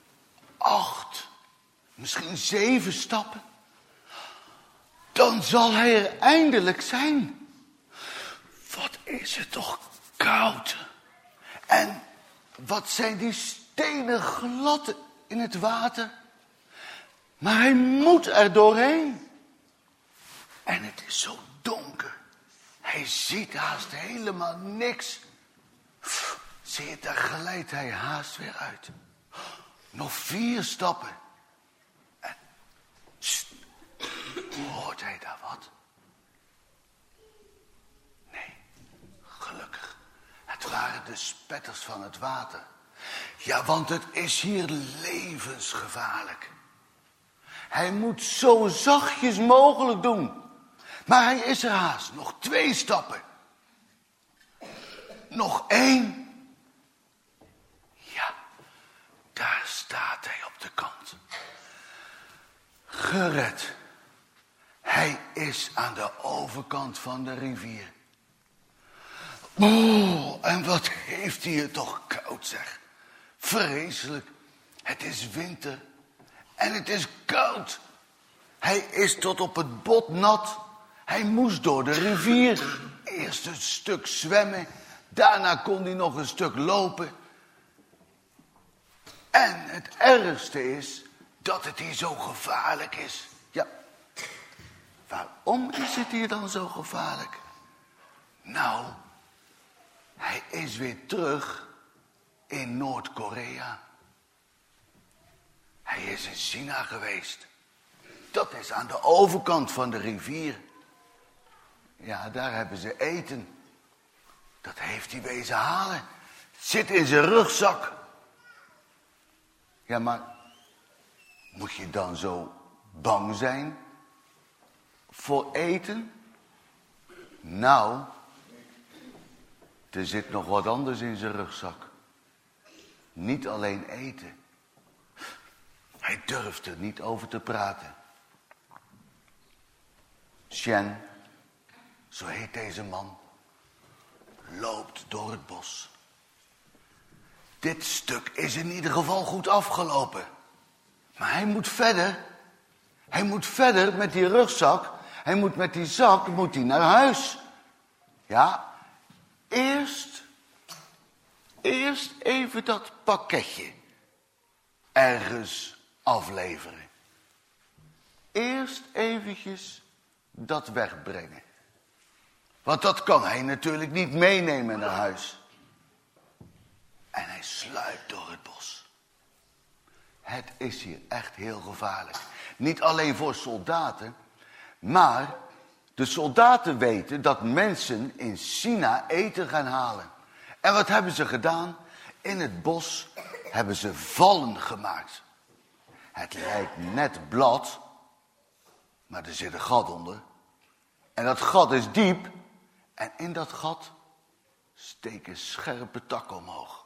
acht, misschien zeven stappen. Dan zal hij er eindelijk zijn. Wat is het toch koud. En wat zijn die stenen glad in het water. Maar hij moet er doorheen. En het is zo donker. Hij ziet haast helemaal niks. Zie je, daar glijdt hij haast weer uit. Nog vier stappen. spetters van het water. Ja, want het is hier levensgevaarlijk. Hij moet zo zachtjes mogelijk doen. Maar hij is er haast. Nog twee stappen. Nog één. Ja, daar staat hij op de kant. Gered. Hij is aan de overkant van de rivier. Oh, en wat heeft hij het toch koud, zeg. Vreselijk. Het is winter. En het is koud. Hij is tot op het bot nat. Hij moest door de rivier. Eerst een stuk zwemmen. Daarna kon hij nog een stuk lopen. En het ergste is dat het hier zo gevaarlijk is. Ja, waarom is het hier dan zo gevaarlijk? Nou, hij is weer terug in Noord-Korea. Hij is in China geweest. Dat is aan de overkant van de rivier. Ja, daar hebben ze eten. Dat heeft hij wezen halen. Het zit in zijn rugzak. Ja, maar moet je dan zo bang zijn voor eten? Nou, er zit nog wat anders in zijn rugzak. Niet alleen eten. Hij durft er niet over te praten. Shen, zo heet deze man, loopt door het bos. Dit stuk is in ieder geval goed afgelopen. Maar hij moet verder. Hij moet verder met die rugzak. Hij moet met die zak moet hij naar huis. Ja, eerst, eerst even dat pakketje ergens afleveren. Eerst eventjes dat wegbrengen. Want dat kan hij natuurlijk niet meenemen naar huis. En hij sluipt door het bos. Het is hier echt heel gevaarlijk. Niet alleen voor soldaten, maar de soldaten weten dat mensen in China eten gaan halen. En wat hebben ze gedaan? In het bos hebben ze vallen gemaakt. Het lijkt net blad, maar er zit een gat onder. En dat gat is diep. En in dat gat steken scherpe takken omhoog.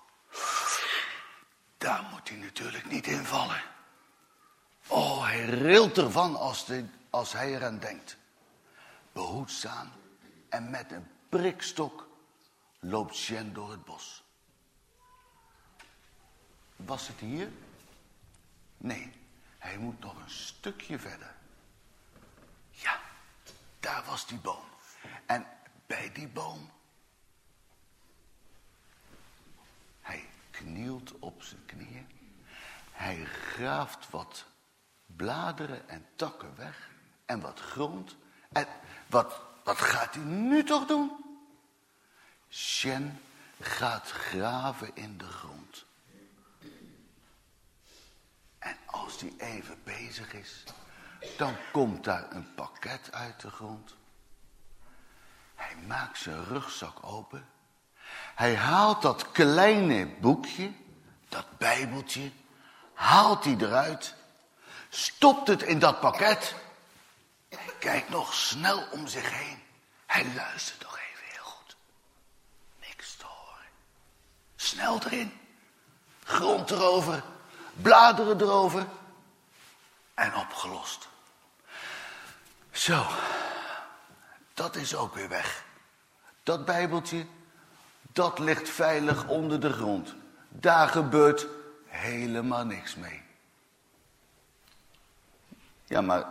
Daar moet hij natuurlijk niet in vallen. Oh, hij rilt ervan als, de, als hij eraan denkt. Behoedzaam en met een prikstok loopt Shen door het bos. Was het hier? Nee, hij moet nog een stukje verder. Ja, daar was die boom. En bij die boom, hij knielt op zijn knieën. Hij graaft wat bladeren en takken weg. En wat grond. En wat, wat gaat hij nu toch doen? Shen gaat graven in de grond. En als hij even bezig is, dan komt daar een pakket uit de grond. Hij maakt zijn rugzak open. Hij haalt dat kleine boekje, dat bijbeltje, haalt hij eruit, stopt het in dat pakket. Hij kijkt nog snel om zich heen. Hij luistert nog even heel goed. Niks te horen. Snel erin. Grond erover. Bladeren erover. En opgelost. Zo. Dat is ook weer weg. Dat bijbeltje, dat ligt veilig onder de grond. Daar gebeurt helemaal niks mee. Ja, maar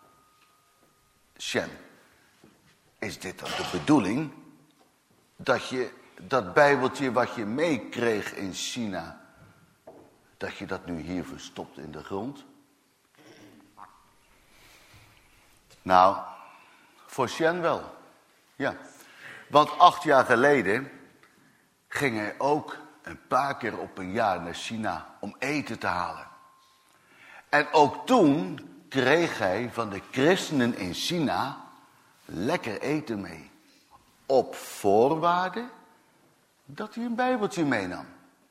Shen, is dit dan de bedoeling dat je dat bijbeltje wat je meekreeg in China, dat je dat nu hier verstopt in de grond? Nou, voor Shen wel. Ja, want acht jaar geleden ging hij ook een paar keer op een jaar naar China om eten te halen. En ook toen kreeg hij van de christenen in China lekker eten mee. Op voorwaarde dat hij een bijbeltje meenam.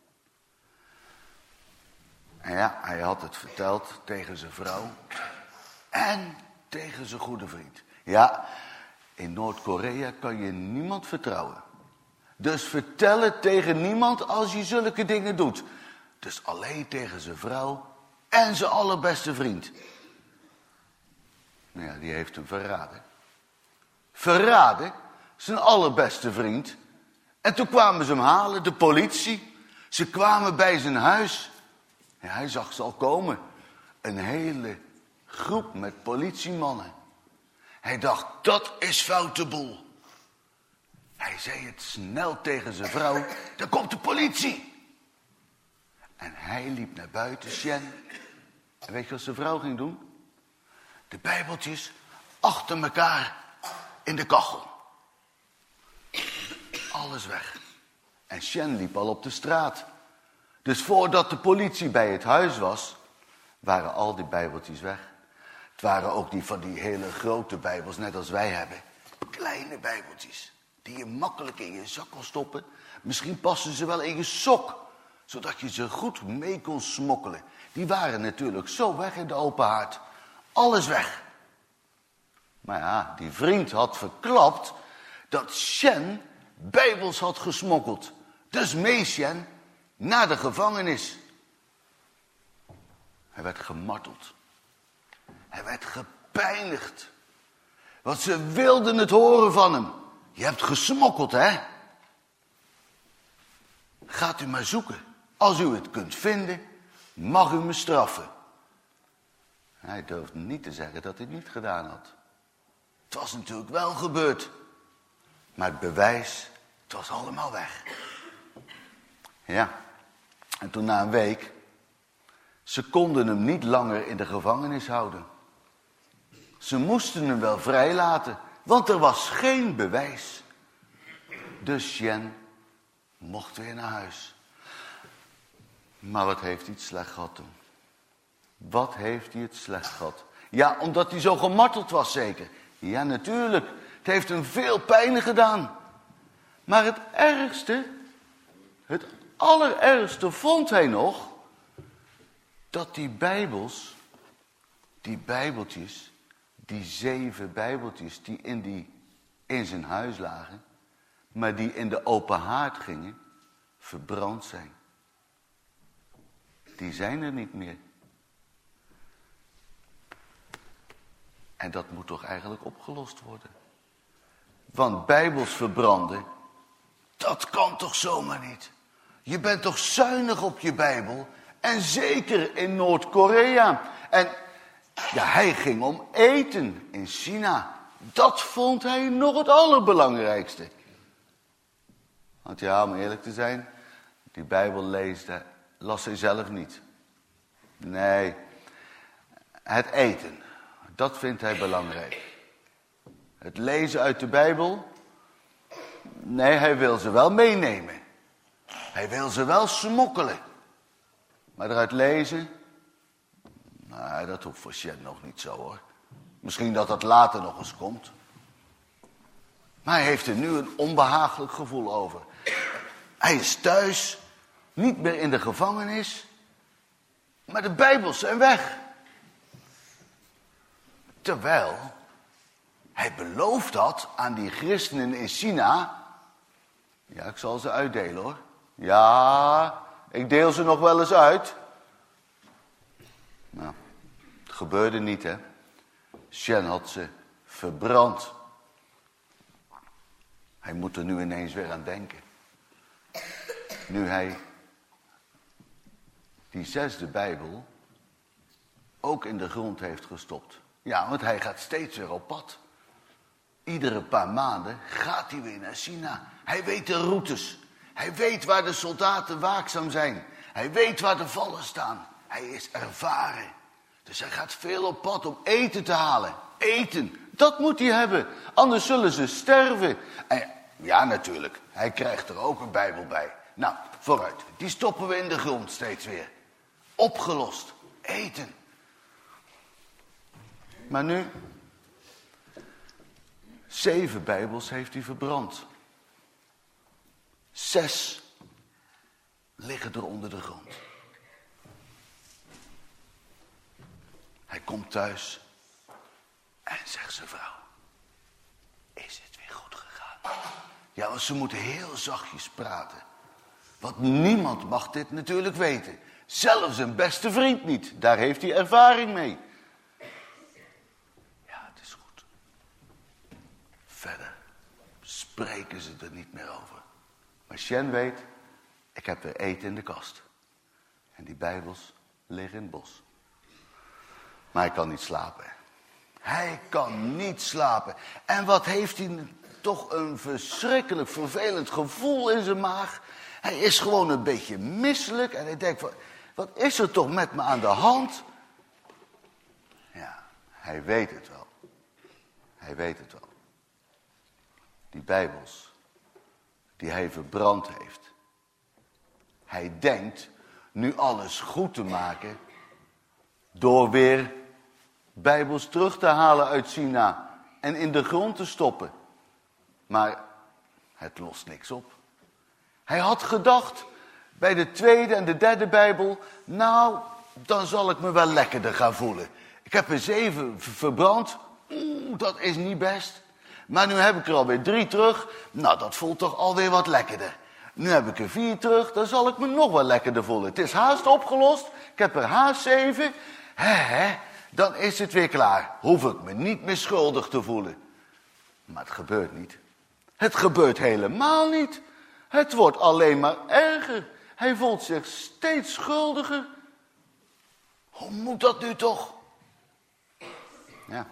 En ja, hij had het verteld tegen zijn vrouw en tegen zijn goede vriend. Ja, in Noord-Korea kan je niemand vertrouwen. Dus vertel het tegen niemand als je zulke dingen doet. Dus alleen tegen zijn vrouw en zijn allerbeste vriend. Nou ja, die heeft hem verraden. Verraden, zijn allerbeste vriend. En toen kwamen ze hem halen, de politie. Ze kwamen bij zijn huis. Ja, hij zag ze al komen. Een hele groep met politiemannen. Hij dacht, dat is foute boel. Hij zei het snel tegen zijn vrouw. Daar komt de politie. En hij liep naar buiten, Sjen. En weet je wat zijn vrouw ging doen? De bijbeltjes achter elkaar in de kachel. Alles weg. En Sjen liep al op de straat. Dus voordat de politie bij het huis was, waren al die bijbeltjes weg. Het waren ook die van die hele grote bijbels, net als wij hebben. Kleine bijbeltjes, die je makkelijk in je zak kon stoppen. Misschien passen ze wel in je sok, zodat je ze goed mee kon smokkelen. Die waren natuurlijk zo weg in de open haard. Alles weg. Maar ja, die vriend had verklapt dat Sjen bijbels had gesmokkeld. Dus mee, Sjen, naar de gevangenis. Hij werd gemarteld. Hij werd gepijnigd. Want ze wilden het horen van hem. Je hebt gesmokkeld, hè? Gaat u maar zoeken. Als u het kunt vinden, mag u me straffen. Hij durfde niet te zeggen dat hij het niet gedaan had. Het was natuurlijk wel gebeurd. Maar het bewijs, het was allemaal weg. Ja, en toen na een week, ze konden hem niet langer in de gevangenis houden. Ze moesten hem wel vrijlaten, want er was geen bewijs. Dus Sjen mocht weer naar huis. Maar wat heeft hij het slecht gehad toen? Wat heeft hij het slecht gehad? Ja, omdat hij zo gemarteld was zeker. Ja, natuurlijk. Het heeft hem veel pijn gedaan. Maar het ergste, het allerergste vond hij nog, dat die bijbels, die bijbeltjes, die zeven bijbeltjes die in, die in zijn huis lagen, maar die in de open haard gingen, verbrand zijn. Die zijn er niet meer. En dat moet toch eigenlijk opgelost worden. Want bijbels verbranden, dat kan toch zomaar niet. Je bent toch zuinig op je bijbel. En zeker in Noord-Korea. En ja, hij ging om eten in China. Dat vond hij nog het allerbelangrijkste. Want ja, om eerlijk te zijn, die bijbel leesde, las hij zelf niet. Nee, het eten, dat vindt hij belangrijk. Het lezen uit de bijbel, nee, hij wil ze wel meenemen. Hij wil ze wel smokkelen. Maar eruit lezen, nou, dat hoeft voor Sjen nog niet zo hoor. Misschien dat dat later nog eens komt. Maar hij heeft er nu een onbehagelijk gevoel over. Hij is thuis, niet meer in de gevangenis, maar de bijbels zijn weg. Terwijl hij belooft had aan die christenen in China. Ja, ik zal ze uitdelen hoor. Ja, ik deel ze nog wel eens uit. Nou, het gebeurde niet hè. Sjen had ze verbrand. Hij moet er nu ineens weer aan denken. Nu hij die zesde Bijbel ook in de grond heeft gestopt. Ja, want hij gaat steeds weer op pad. Iedere paar maanden gaat hij weer naar China. Hij weet de routes. Hij weet waar de soldaten waakzaam zijn. Hij weet waar de vallen staan. Hij is ervaren. Dus hij gaat veel op pad om eten te halen. Eten, dat moet hij hebben. Anders zullen ze sterven. En ja, natuurlijk, hij krijgt er ook een Bijbel bij. Nou, vooruit. Die stoppen we in de grond steeds weer. Opgelost. Eten. Maar nu, zeven Bijbels heeft hij verbrand. Zes liggen er onder de grond. Hij komt thuis en zegt zijn vrouw: is het weer goed gegaan? Ja, want ze moeten heel zachtjes praten. Want niemand mag dit natuurlijk weten. Zelfs een beste vriend niet. Daar heeft hij ervaring mee. Ja, het is goed. Verder spreken ze er niet meer over. Maar Sjen weet, ik heb weer eten in de kast. En die Bijbels liggen in het bos. Maar hij kan niet slapen. Hij kan niet slapen. En wat heeft hij toch een verschrikkelijk vervelend gevoel in zijn maag. Hij is gewoon een beetje misselijk. En hij denkt, wat is er toch met me aan de hand? Ja, hij weet het wel. Hij weet het wel. Die Bijbels, die hij verbrand heeft. Hij denkt nu alles goed te maken door weer Bijbels terug te halen uit China en in de grond te stoppen. Maar het lost niks op. Hij had gedacht bij de tweede en de derde Bijbel, nou, dan zal ik me wel lekkerder gaan voelen. Ik heb er zeven verbrand, oeh, dat is niet best. Maar nu heb ik er alweer drie terug, nou, dat voelt toch alweer wat lekkerder. Nu heb ik er vier terug, dan zal ik me nog wel lekkerder voelen. Het is haast opgelost, ik heb er haast zeven. Hè, hè, dan is het weer klaar. Hoef ik me niet meer schuldig te voelen. Maar het gebeurt niet. Het gebeurt helemaal niet. Het wordt alleen maar erger. Hij voelt zich steeds schuldiger. Hoe moet dat nu toch? Ja.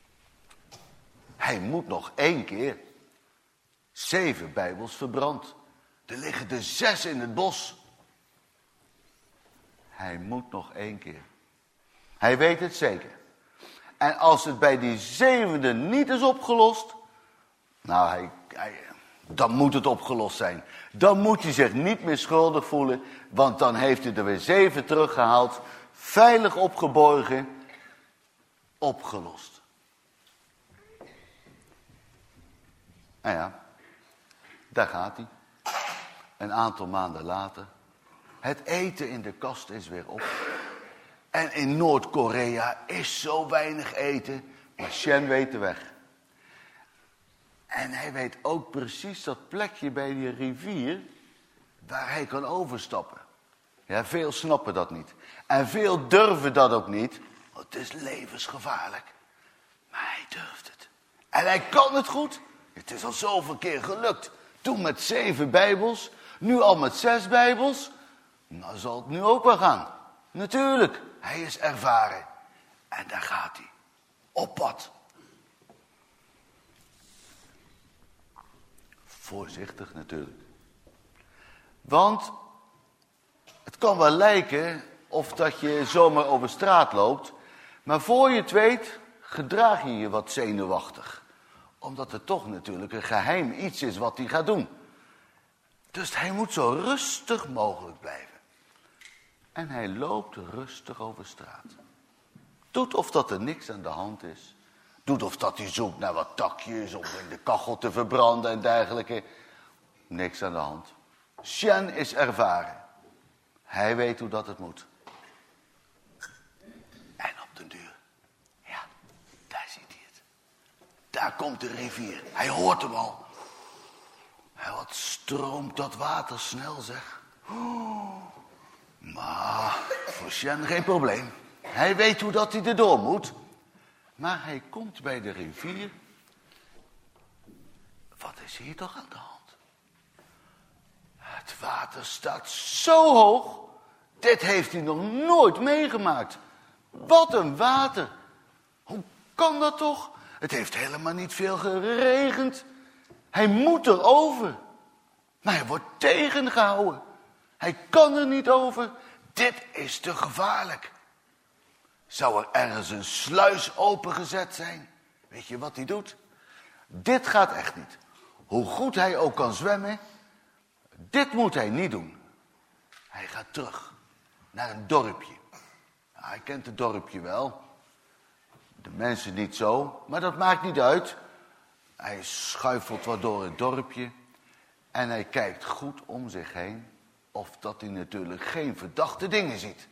Hij moet nog één keer. Zeven Bijbels verbrand. Er liggen er zes in het bos. Hij moet nog één keer. Hij weet het zeker. En als het bij die zevende niet is opgelost, nou, hij, hij, dan moet het opgelost zijn. Dan moet hij zich niet meer schuldig voelen, want dan heeft hij er weer zeven teruggehaald, veilig opgeborgen, opgelost. En ja, daar gaat hij. Een aantal maanden later. Het eten in de kast is weer op. En in Noord-Korea is zo weinig eten. Maar Sjen weet de weg. En hij weet ook precies dat plekje bij die rivier waar hij kan overstappen. Ja, veel snappen dat niet. En veel durven dat ook niet. Want het is levensgevaarlijk. Maar hij durft het. En hij kan het goed. Het is al zoveel keer gelukt. Toen met zeven Bijbels. Nu al met zes Bijbels. Nou zal het nu ook wel gaan. Natuurlijk, hij is ervaren. En daar gaat hij. Op pad. Voorzichtig natuurlijk. Want het kan wel lijken of dat je zomaar over straat loopt. Maar voor je het weet, gedraag je je wat zenuwachtig. Omdat het toch natuurlijk een geheim iets is wat hij gaat doen. Dus hij moet zo rustig mogelijk blijven. En hij loopt rustig over straat. Doet of dat er niks aan de hand is. Doet of dat hij zoekt naar wat takjes om in de kachel te verbranden en dergelijke. Niks aan de hand. Sjen is ervaren. Hij weet hoe dat het moet. En op den duur, ja, daar ziet hij het. Daar komt de rivier. Hij hoort hem al. En wat stroomt dat water snel, zeg. Oh. Maar voor Sjen geen probleem. Hij weet hoe dat hij erdoor moet. Maar hij komt bij de rivier. Wat is hier toch aan de hand? Het water staat zo hoog. Dit heeft hij nog nooit meegemaakt. Wat een water. Hoe kan dat toch? Het heeft helemaal niet veel geregend. Hij moet erover. Maar hij wordt tegengehouden. Hij kan er niet over. Dit is te gevaarlijk. Zou er ergens een sluis opengezet zijn? Weet je wat hij doet? Dit gaat echt niet. Hoe goed hij ook kan zwemmen, dit moet hij niet doen. Hij gaat terug naar een dorpje. Nou, hij kent het dorpje wel. De mensen niet zo, maar dat maakt niet uit. Hij schuifelt wat door het dorpje. En hij kijkt goed om zich heen, of dat hij natuurlijk geen verdachte dingen ziet.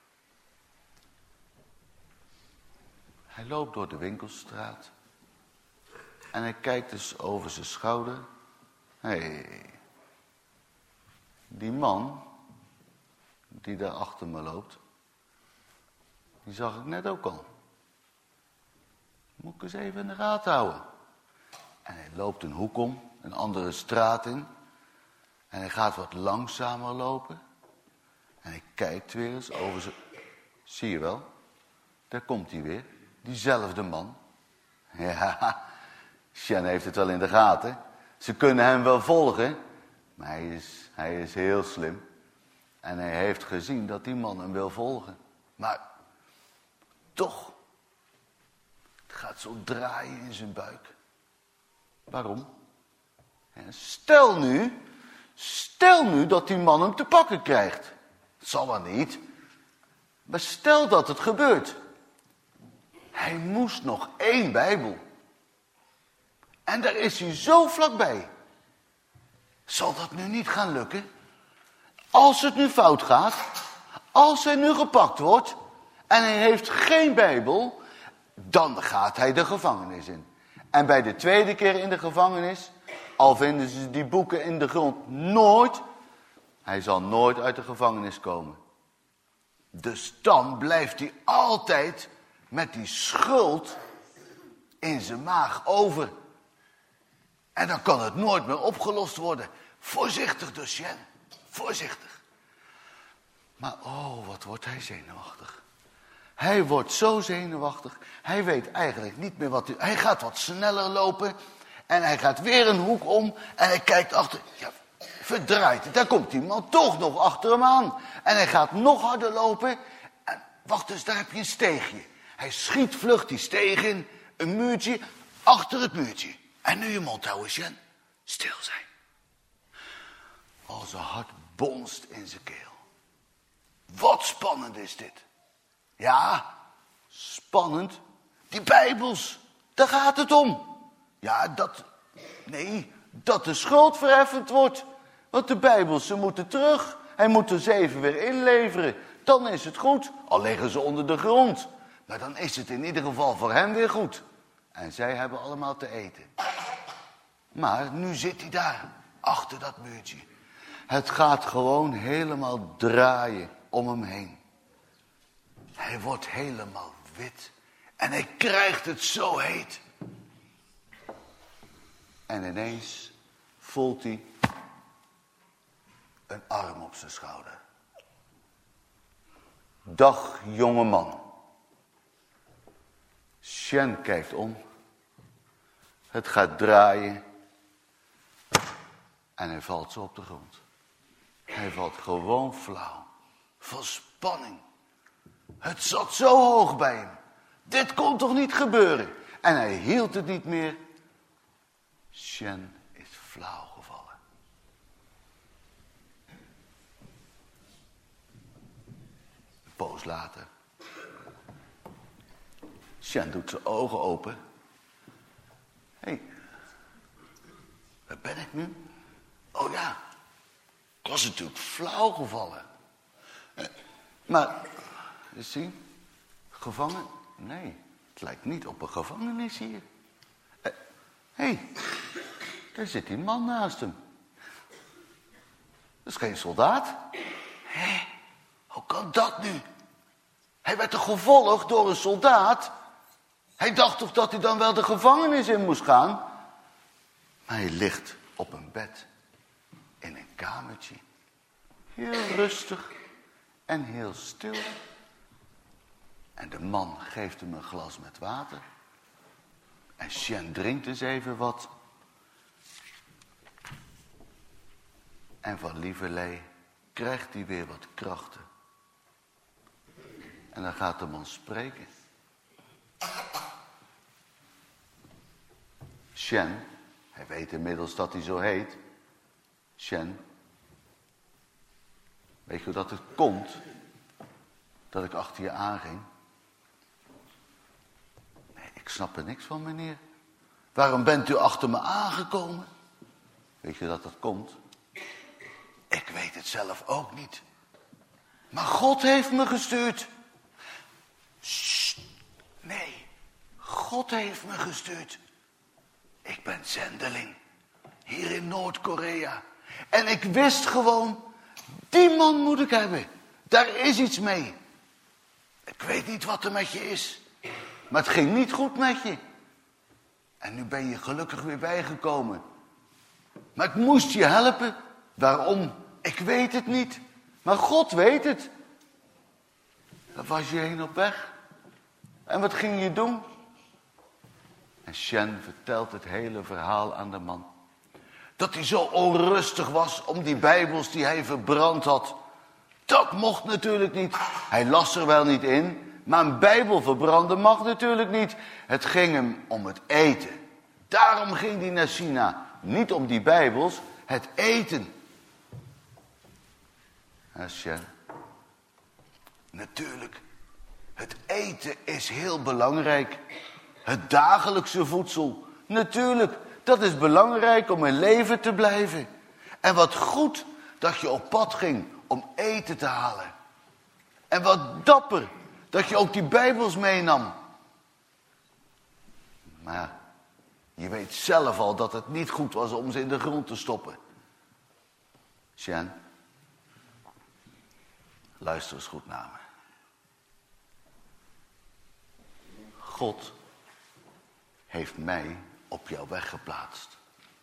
Hij loopt door de winkelstraat. En hij kijkt dus over zijn schouder. Hé, hey, die man die daar achter me loopt, die zag ik net ook al. Moet ik eens even in de gaten houden. En hij loopt een hoek om, een andere straat in. En hij gaat wat langzamer lopen. En hij kijkt weer eens over zijn... Zie je wel, daar komt hij weer. Diezelfde man. Ja, Sjen heeft het wel in de gaten. Ze kunnen hem wel volgen. Maar hij is, hij is heel slim. En hij heeft gezien dat die man hem wil volgen. Maar toch, het gaat zo draaien in zijn buik. Waarom? Stel nu, stel nu dat die man hem te pakken krijgt. Dat zal wel niet. Maar stel dat het gebeurt. Hij moest nog één Bijbel. En daar is hij zo vlakbij. Zal dat nu niet gaan lukken? Als het nu fout gaat, als hij nu gepakt wordt en hij heeft geen Bijbel, dan gaat hij de gevangenis in. En bij de tweede keer in de gevangenis, al vinden ze die boeken in de grond, nooit, hij zal nooit uit de gevangenis komen. Dus dan blijft hij altijd met die schuld in zijn maag over. En dan kan het nooit meer opgelost worden. Voorzichtig dus, Sjen. Voorzichtig. Maar oh, wat wordt hij zenuwachtig. Hij wordt zo zenuwachtig. Hij weet eigenlijk niet meer wat hij... Hij gaat wat sneller lopen. En hij gaat weer een hoek om. En hij kijkt achter. Ja, verdraait het. Daar komt die man toch nog achter hem aan. En hij gaat nog harder lopen. En wacht eens, daar heb je een steegje. Hij schiet vlug die steeg in. Een muurtje. Achter het muurtje. En nu je mond houden, Sjen. Stil zijn. Al zijn hart bonst in zijn keel. Wat spannend is dit. Ja, spannend. Die Bijbels, daar gaat het om. Ja, dat... Nee, dat de schuld verheffend wordt. Want de Bijbels, ze moeten terug. Hij moet er zeven weer inleveren. Dan is het goed. Al liggen ze onder de grond. Maar dan is het in ieder geval voor hem weer goed. En zij hebben allemaal te eten. Maar nu zit hij daar, achter dat muurtje. Het gaat gewoon helemaal draaien om hem heen. Hij wordt helemaal wit. En hij krijgt het zo heet. En ineens voelt hij een arm op zijn schouder. Dag, jonge man. Sjen kijkt om. Het gaat draaien. En hij valt zo op de grond. Hij valt gewoon flauw. Van spanning. Het zat zo hoog bij hem. Dit kon toch niet gebeuren? En hij hield het niet meer. Sjen is flauw gevallen. Een poos later. Sjen doet zijn ogen open. Hé, hey, waar ben ik nu? Oh ja, ik was natuurlijk flauw gevallen. Maar, zie, gevangen? Nee, het lijkt niet op een gevangenis hier. Hé, hey, daar zit die man naast hem. Dat is geen soldaat. Hé, hoe kan dat nu? Hij werd toch gevolgd door een soldaat? Hij dacht toch dat hij dan wel de gevangenis in moest gaan? Maar hij ligt op een bed. In een kamertje. Heel rustig. En heel stil. En de man geeft hem een glas met water. En Sjen drinkt eens even wat. En van lieverlee krijgt hij weer wat krachten. En dan gaat de man spreken. Sjen, hij weet inmiddels dat hij zo heet. Sjen, weet je hoe dat het komt dat ik achter je aanging? Nee, ik snap er niks van, meneer. Waarom bent u achter me aangekomen? Weet je dat dat komt? Ik weet het zelf ook niet. Maar God heeft me gestuurd. Sst, nee, God heeft me gestuurd. Ik ben zendeling, hier in Noord-Korea. En ik wist gewoon, die man moet ik hebben. Daar is iets mee. Ik weet niet wat er met je is. Maar het ging niet goed met je. En nu ben je gelukkig weer bijgekomen. Maar ik moest je helpen. Waarom? Ik weet het niet. Maar God weet het. Daar was je heen op weg. En wat ging je doen? En Shen vertelt het hele verhaal aan de man. Dat hij zo onrustig was om die Bijbels die hij verbrand had. Dat mocht natuurlijk niet. Hij las er wel niet in. Maar een Bijbel verbranden mag natuurlijk niet. Het ging hem om het eten. Daarom ging hij naar China. Niet om die Bijbels, het eten. En Shen, natuurlijk, het eten is heel belangrijk. Het dagelijkse voedsel, natuurlijk, dat is belangrijk om in leven te blijven. En wat goed dat je op pad ging om eten te halen. En wat dapper dat je ook die Bijbels meenam. Maar ja, je weet zelf al dat het niet goed was om ze in de grond te stoppen. Shen, luister eens goed naar me. God heeft mij op jouw weg geplaatst.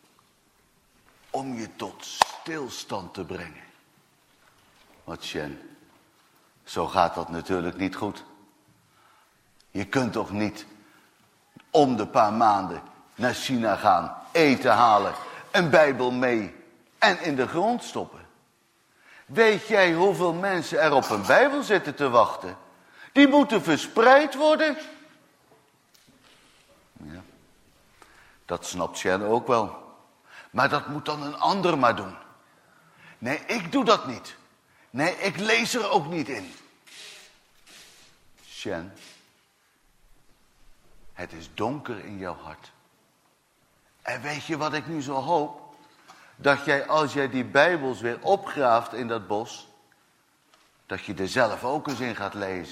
Om je tot stilstand te brengen. Want Shen, zo gaat dat natuurlijk niet goed. Je kunt toch niet om de paar maanden naar China gaan, eten halen, een Bijbel mee en in de grond stoppen. Weet jij hoeveel mensen er op een Bijbel zitten te wachten? Die moeten verspreid worden. Ja, dat snapt Shen ook wel. Maar dat moet dan een ander maar doen. Nee, ik doe dat niet. Nee, ik lees er ook niet in. Shen, het is donker in jouw hart. En weet je wat ik nu zo hoop? Dat jij, als jij die Bijbels weer opgraaft in dat bos, dat je er zelf ook eens in gaat lezen.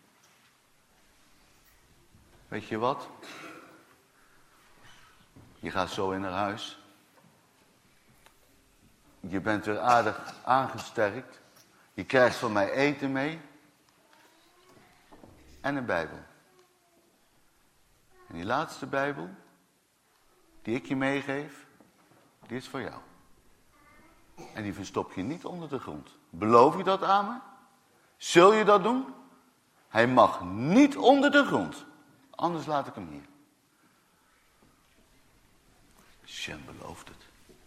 Weet je wat? Je gaat zo in naar huis. Je bent weer aardig aangesterkt. Je krijgt van mij eten mee. En een Bijbel. En die laatste Bijbel, die ik je meegeef, die is voor jou. En die verstop je niet onder de grond. Beloof je dat aan me? Zul je dat doen? Hij mag niet onder de grond. Anders laat ik hem hier. Shen belooft het.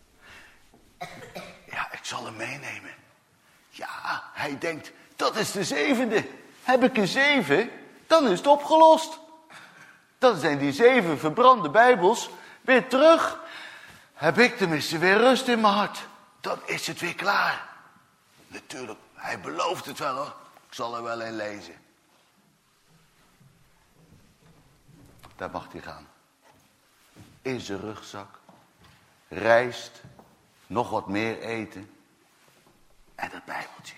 Ja, ik zal hem meenemen. Ja, hij denkt, dat is de zevende. Heb ik er zeven, dan is het opgelost. Dan zijn die zeven verbrande Bijbels weer terug. Heb ik tenminste weer rust in mijn hart. Dan is het weer klaar. Natuurlijk, hij belooft het wel hoor. Ik zal er wel in lezen. Daar mag hij gaan. In zijn rugzak. Rijst. Nog wat meer eten. En dat Bijbeltje.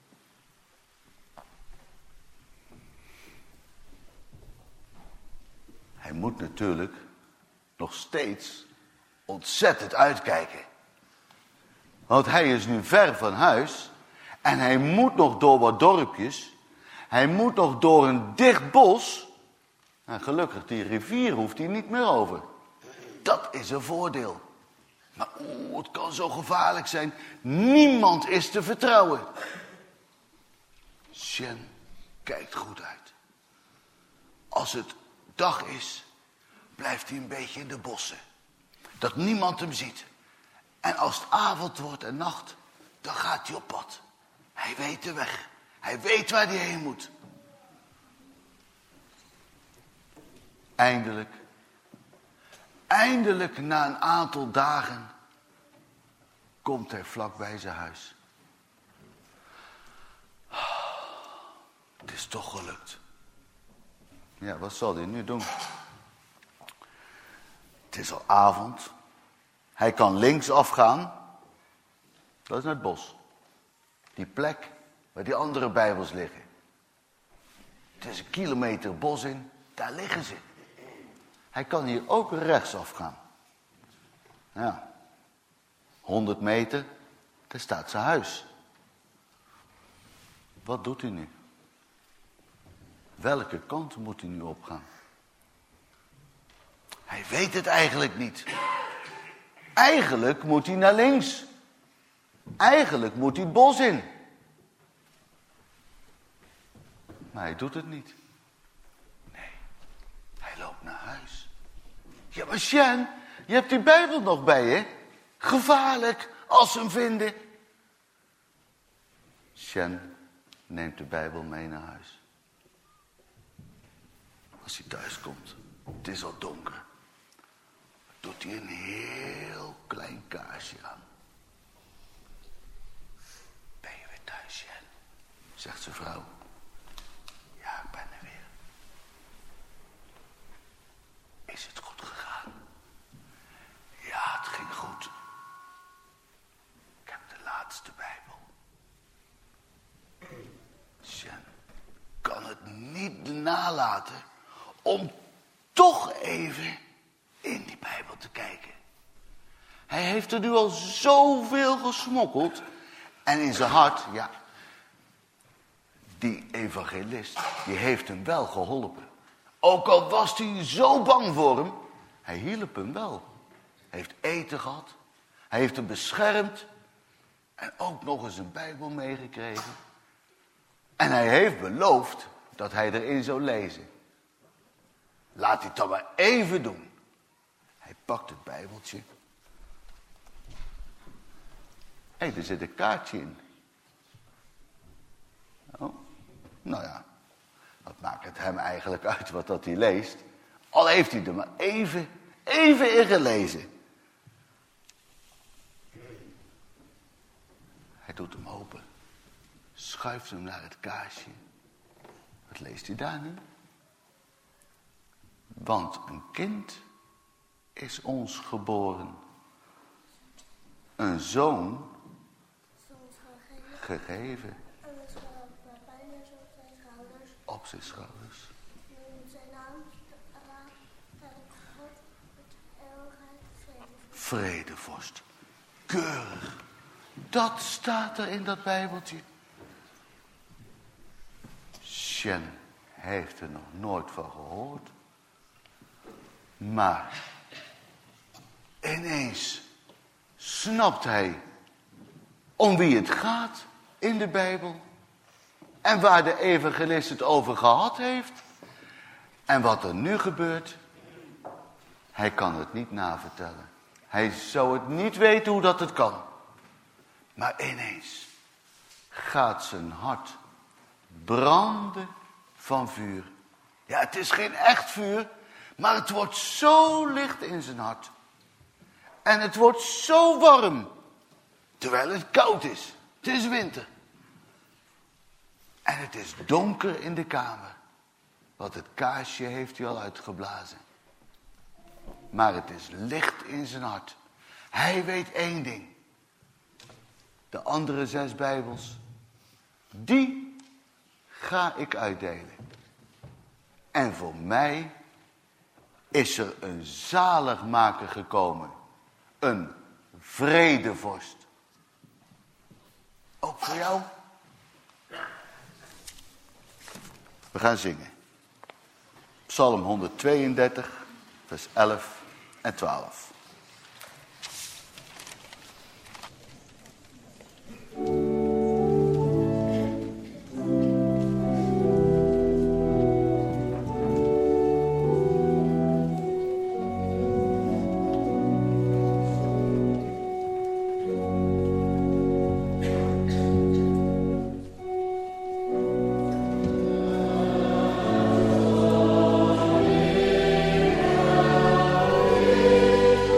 Hij moet natuurlijk nog steeds ontzettend uitkijken. Want hij is nu ver van huis. En hij moet nog door wat dorpjes. Hij moet nog door een dicht bos. En gelukkig, die rivier hoeft hij niet meer over. Dat is een voordeel. Maar oeh, het kan zo gevaarlijk zijn. Niemand is te vertrouwen. Shen kijkt goed uit. Als het dag is, blijft hij een beetje in de bossen. Dat niemand hem ziet. En als het avond wordt en nacht, dan gaat hij op pad. Hij weet de weg. Hij weet waar hij heen moet. Eindelijk, eindelijk na een aantal dagen, komt hij vlak bij zijn huis. Het is toch gelukt. Ja, wat zal hij nu doen? Het is al avond. Hij kan links afgaan. Dat is naar het bos. Die plek waar die andere Bijbels liggen. Het is een kilometer bos in. Daar liggen ze. Hij kan hier ook rechts afgaan. Ja. honderd meter. Daar staat zijn huis. Wat doet hij nu? Welke kant moet hij nu opgaan? Hij weet het eigenlijk niet. Eigenlijk moet hij naar links. Eigenlijk moet hij het bos in. Maar hij doet het niet. Nee, hij loopt naar huis. Ja, maar Sjen, je hebt die Bijbel nog bij je. Gevaarlijk als ze hem vinden. Sjen neemt de Bijbel mee naar huis. Als hij thuis komt, het is al donker, doet hij een heel klein kaarsje aan. Ben je weer thuis, Sjen? Zegt zijn vrouw. Ja, ik ben er weer. Is het goed gegaan? Ja, het ging goed. Ik heb de laatste Bijbel. Sjen kan het niet nalaten om toch even in die Bijbel te kijken. Hij heeft er nu al zoveel gesmokkeld. En in zijn hart, ja, die evangelist, die heeft hem wel geholpen. Ook al was hij zo bang voor hem, hij hielp hem wel. Hij heeft eten gehad, hij heeft hem beschermd en ook nog eens een Bijbel meegekregen. En hij heeft beloofd dat hij erin zou lezen. Laat hij het dan maar even doen. Hij pakt het Bijbeltje. Hé, hey, er zit een kaartje in. Oh, nou ja, wat maakt het hem eigenlijk uit wat dat hij leest? Al heeft hij er maar even, even in gelezen. Hij doet hem open. Schuift hem naar het kaarsje. Wat leest hij daar nu? Want een kind is ons geboren. Een zoon gegeven. Op zijn schouders. Vredevorst. Keurig. Dat staat er in dat Bijbeltje. Sjen heeft er nog nooit van gehoord. Maar ineens snapt hij om wie het gaat in de Bijbel. En waar de evangelist het over gehad heeft. En wat er nu gebeurt. Hij kan het niet navertellen. Hij zou het niet weten hoe dat het kan. Maar ineens gaat zijn hart branden van vuur. Ja, het is geen echt vuur, maar het wordt zo licht in zijn hart. En het wordt zo warm, terwijl het koud is. Het is winter. En het is donker in de kamer, want het kaarsje heeft hij al uitgeblazen. Maar het is licht in zijn hart. Hij weet één ding. De andere zes Bijbels, die ga ik uitdelen. En voor mij is er een zaligmaker gekomen. Een vredevorst. Ook voor jou? We gaan zingen. Psalm honderdtweeëndertig, vers elf en twaalf. Amen.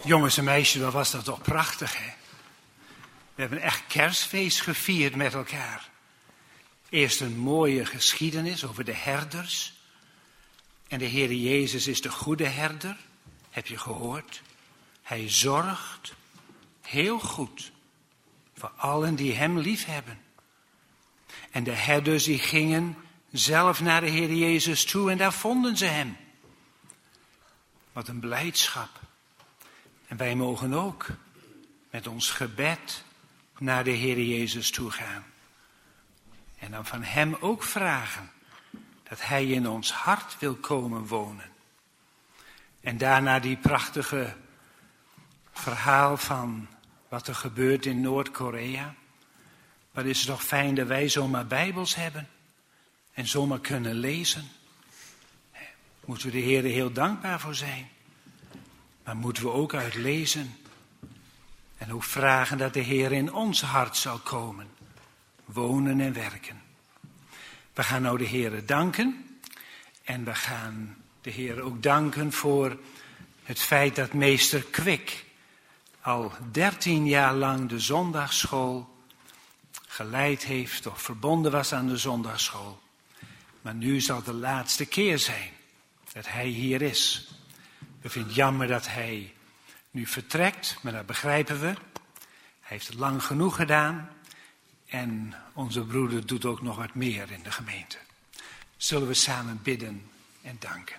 Jongens en meisjes, wat was dat toch prachtig, hè? We hebben echt kerstfeest gevierd met elkaar. Eerst een mooie geschiedenis over de herders. En de Heer Jezus is de goede herder, heb je gehoord? Hij zorgt heel goed voor allen die hem lief hebben. En de herders die gingen zelf naar de Heer Jezus toe en daar vonden ze hem. Wat een blijdschap. En wij mogen ook met ons gebed naar de Heer Jezus toe gaan. En dan van hem ook vragen dat hij in ons hart wil komen wonen. En daarna die prachtige verhaal van wat er gebeurt in Noord-Korea. Wat is het toch fijn dat wij zomaar Bijbels hebben en zomaar kunnen lezen. Moeten we de Heer heel dankbaar voor zijn. Maar moeten we ook uit lezen en ook vragen dat de Heer in ons hart zal komen, wonen en werken. We gaan nou de Heer danken en we gaan de Heer ook danken voor het feit dat meester Kwik al dertien jaar lang de zondagsschool geleid heeft of verbonden was aan de zondagsschool. Maar nu zal het de laatste keer zijn dat hij hier is. We vinden het jammer dat hij nu vertrekt, maar dat begrijpen we. Hij heeft het lang genoeg gedaan en onze broeder doet ook nog wat meer in de gemeente. Zullen we samen bidden en danken.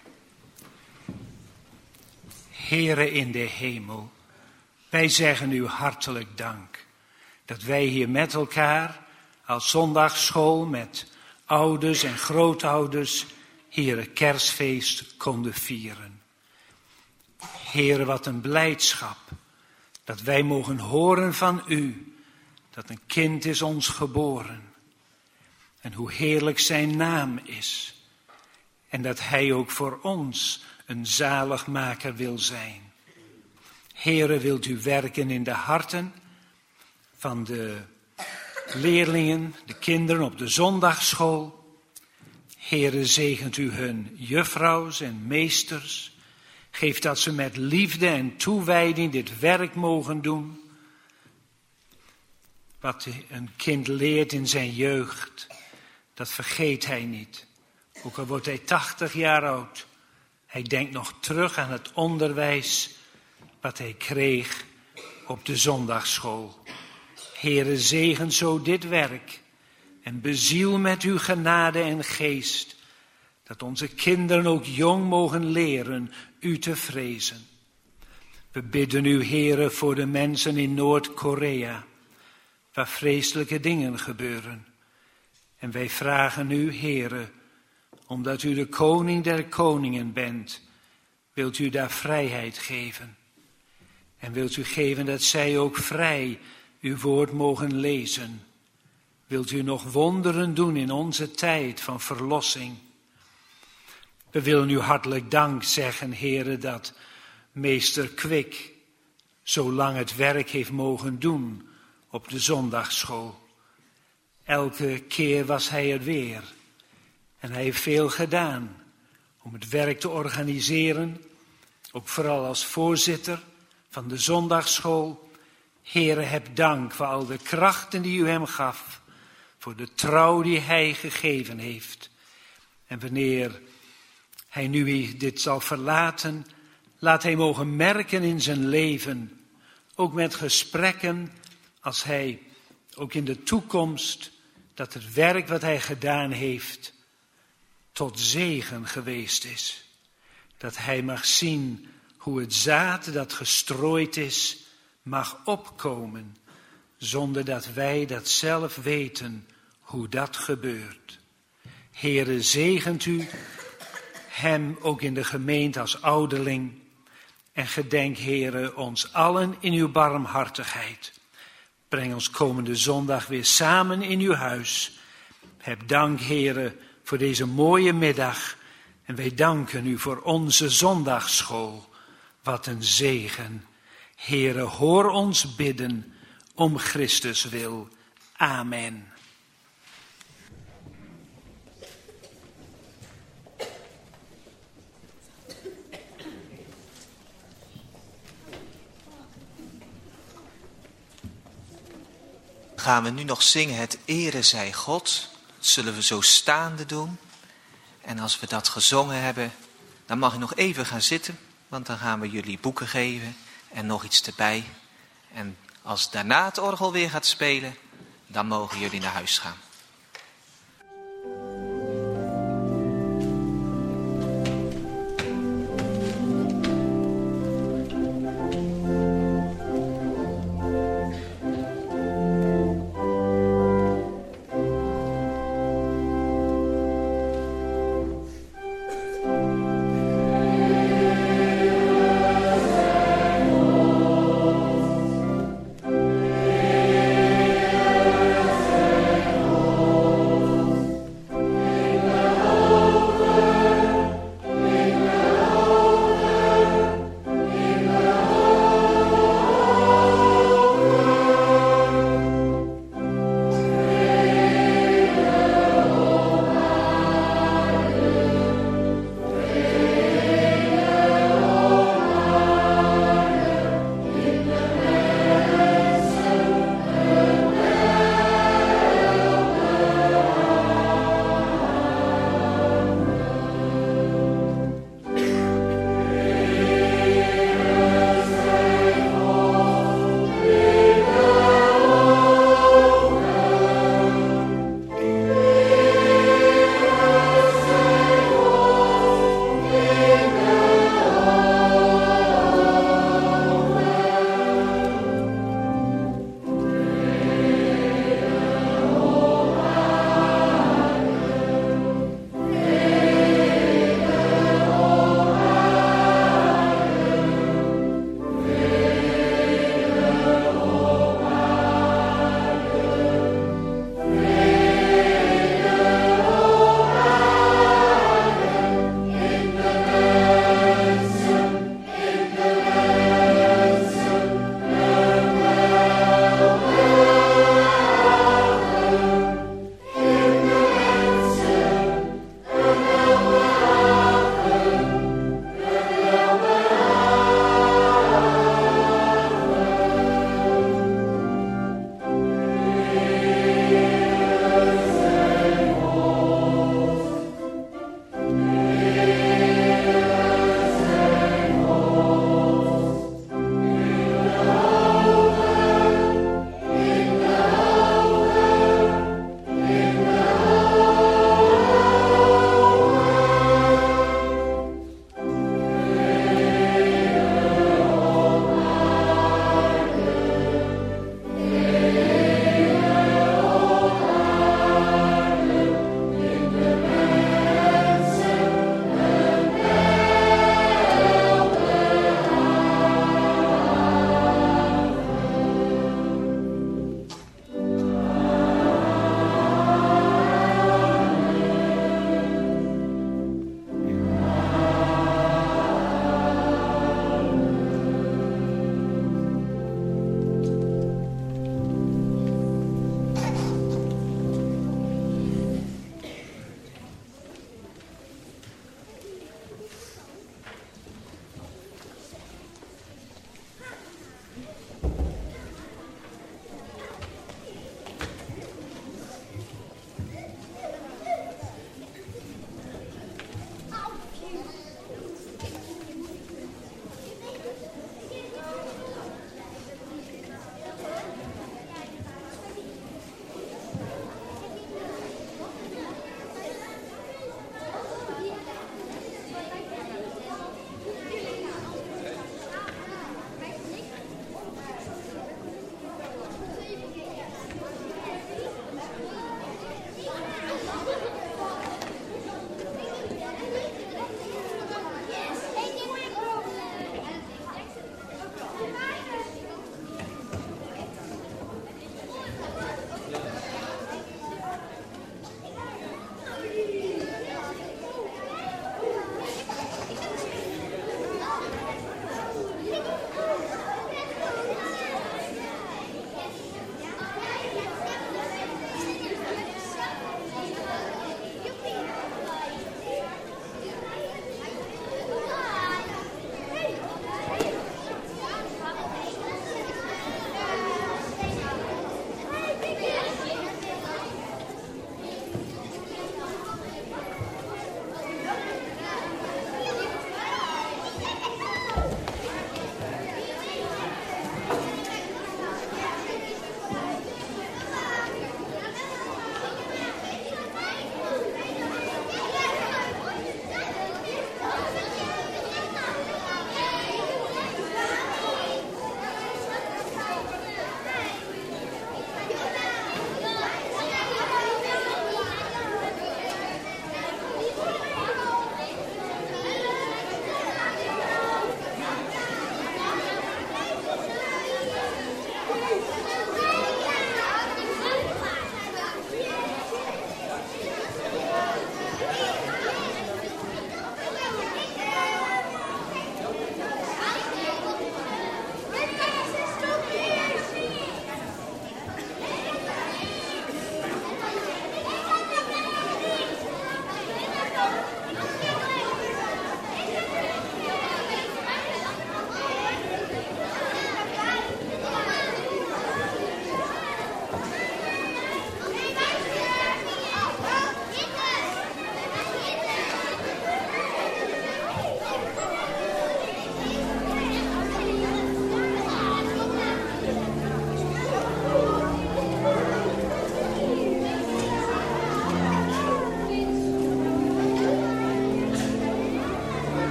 Heere in de hemel, wij zeggen u hartelijk dank dat wij hier met elkaar als zondagsschool met ouders en grootouders hier een kerstfeest konden vieren. Heere, wat een blijdschap dat wij mogen horen van u dat een kind is ons geboren. En hoe heerlijk zijn naam is. En dat hij ook voor ons een zaligmaker wil zijn. Heere, wilt u werken in de harten van de leerlingen, de kinderen op de zondagsschool. Heere, zegent u hun juffrouws en meesters. Geef dat ze met liefde en toewijding dit werk mogen doen. Wat een kind leert in zijn jeugd, dat vergeet hij niet. Ook al wordt hij tachtig jaar oud. Hij denkt nog terug aan het onderwijs wat hij kreeg op de zondagsschool. Heere, zegen zo dit werk en beziel met uw genade en geest, dat onze kinderen ook jong mogen leren u te vrezen. We bidden u, Heere, voor de mensen in Noord-Korea, waar vreselijke dingen gebeuren. En wij vragen u, Heere, omdat u de koning der koningen bent, wilt u daar vrijheid geven. En wilt u geven dat zij ook vrij uw woord mogen lezen. Wilt u nog wonderen doen in onze tijd van verlossing. We willen u hartelijk dank zeggen, Heere, dat meester Kwik zo lang het werk heeft mogen doen op de zondagsschool. Elke keer was hij er weer. En hij heeft veel gedaan om het werk te organiseren. Ook vooral als voorzitter van de zondagsschool. Heere, heb dank voor al de krachten die u hem gaf. Voor de trouw die hij gegeven heeft. En wanneer hij nu dit zal verlaten, laat hij mogen merken in zijn leven. Ook met gesprekken, als hij ook in de toekomst, dat het werk wat hij gedaan heeft tot zegen geweest is. Dat hij mag zien hoe het zaad dat gestrooid is, mag opkomen, zonder dat wij dat zelf weten hoe dat gebeurt. Heere, zegent u hem ook in de gemeente als ouderling. En gedenk, Heere, ons allen in uw barmhartigheid. Breng ons komende zondag weer samen in uw huis. Heb dank, Heere, voor deze mooie middag. En wij danken u voor onze zondagsschool. Wat een zegen. Heere, hoor ons bidden om Christus wil. Amen. gaan we nu nog zingen het Ere zij God. Dat zullen we zo staande doen. En als we dat gezongen hebben, dan mag je nog even gaan zitten. Want dan gaan we jullie boeken geven en nog iets erbij. En als daarna het orgel weer gaat spelen, dan mogen jullie naar huis gaan.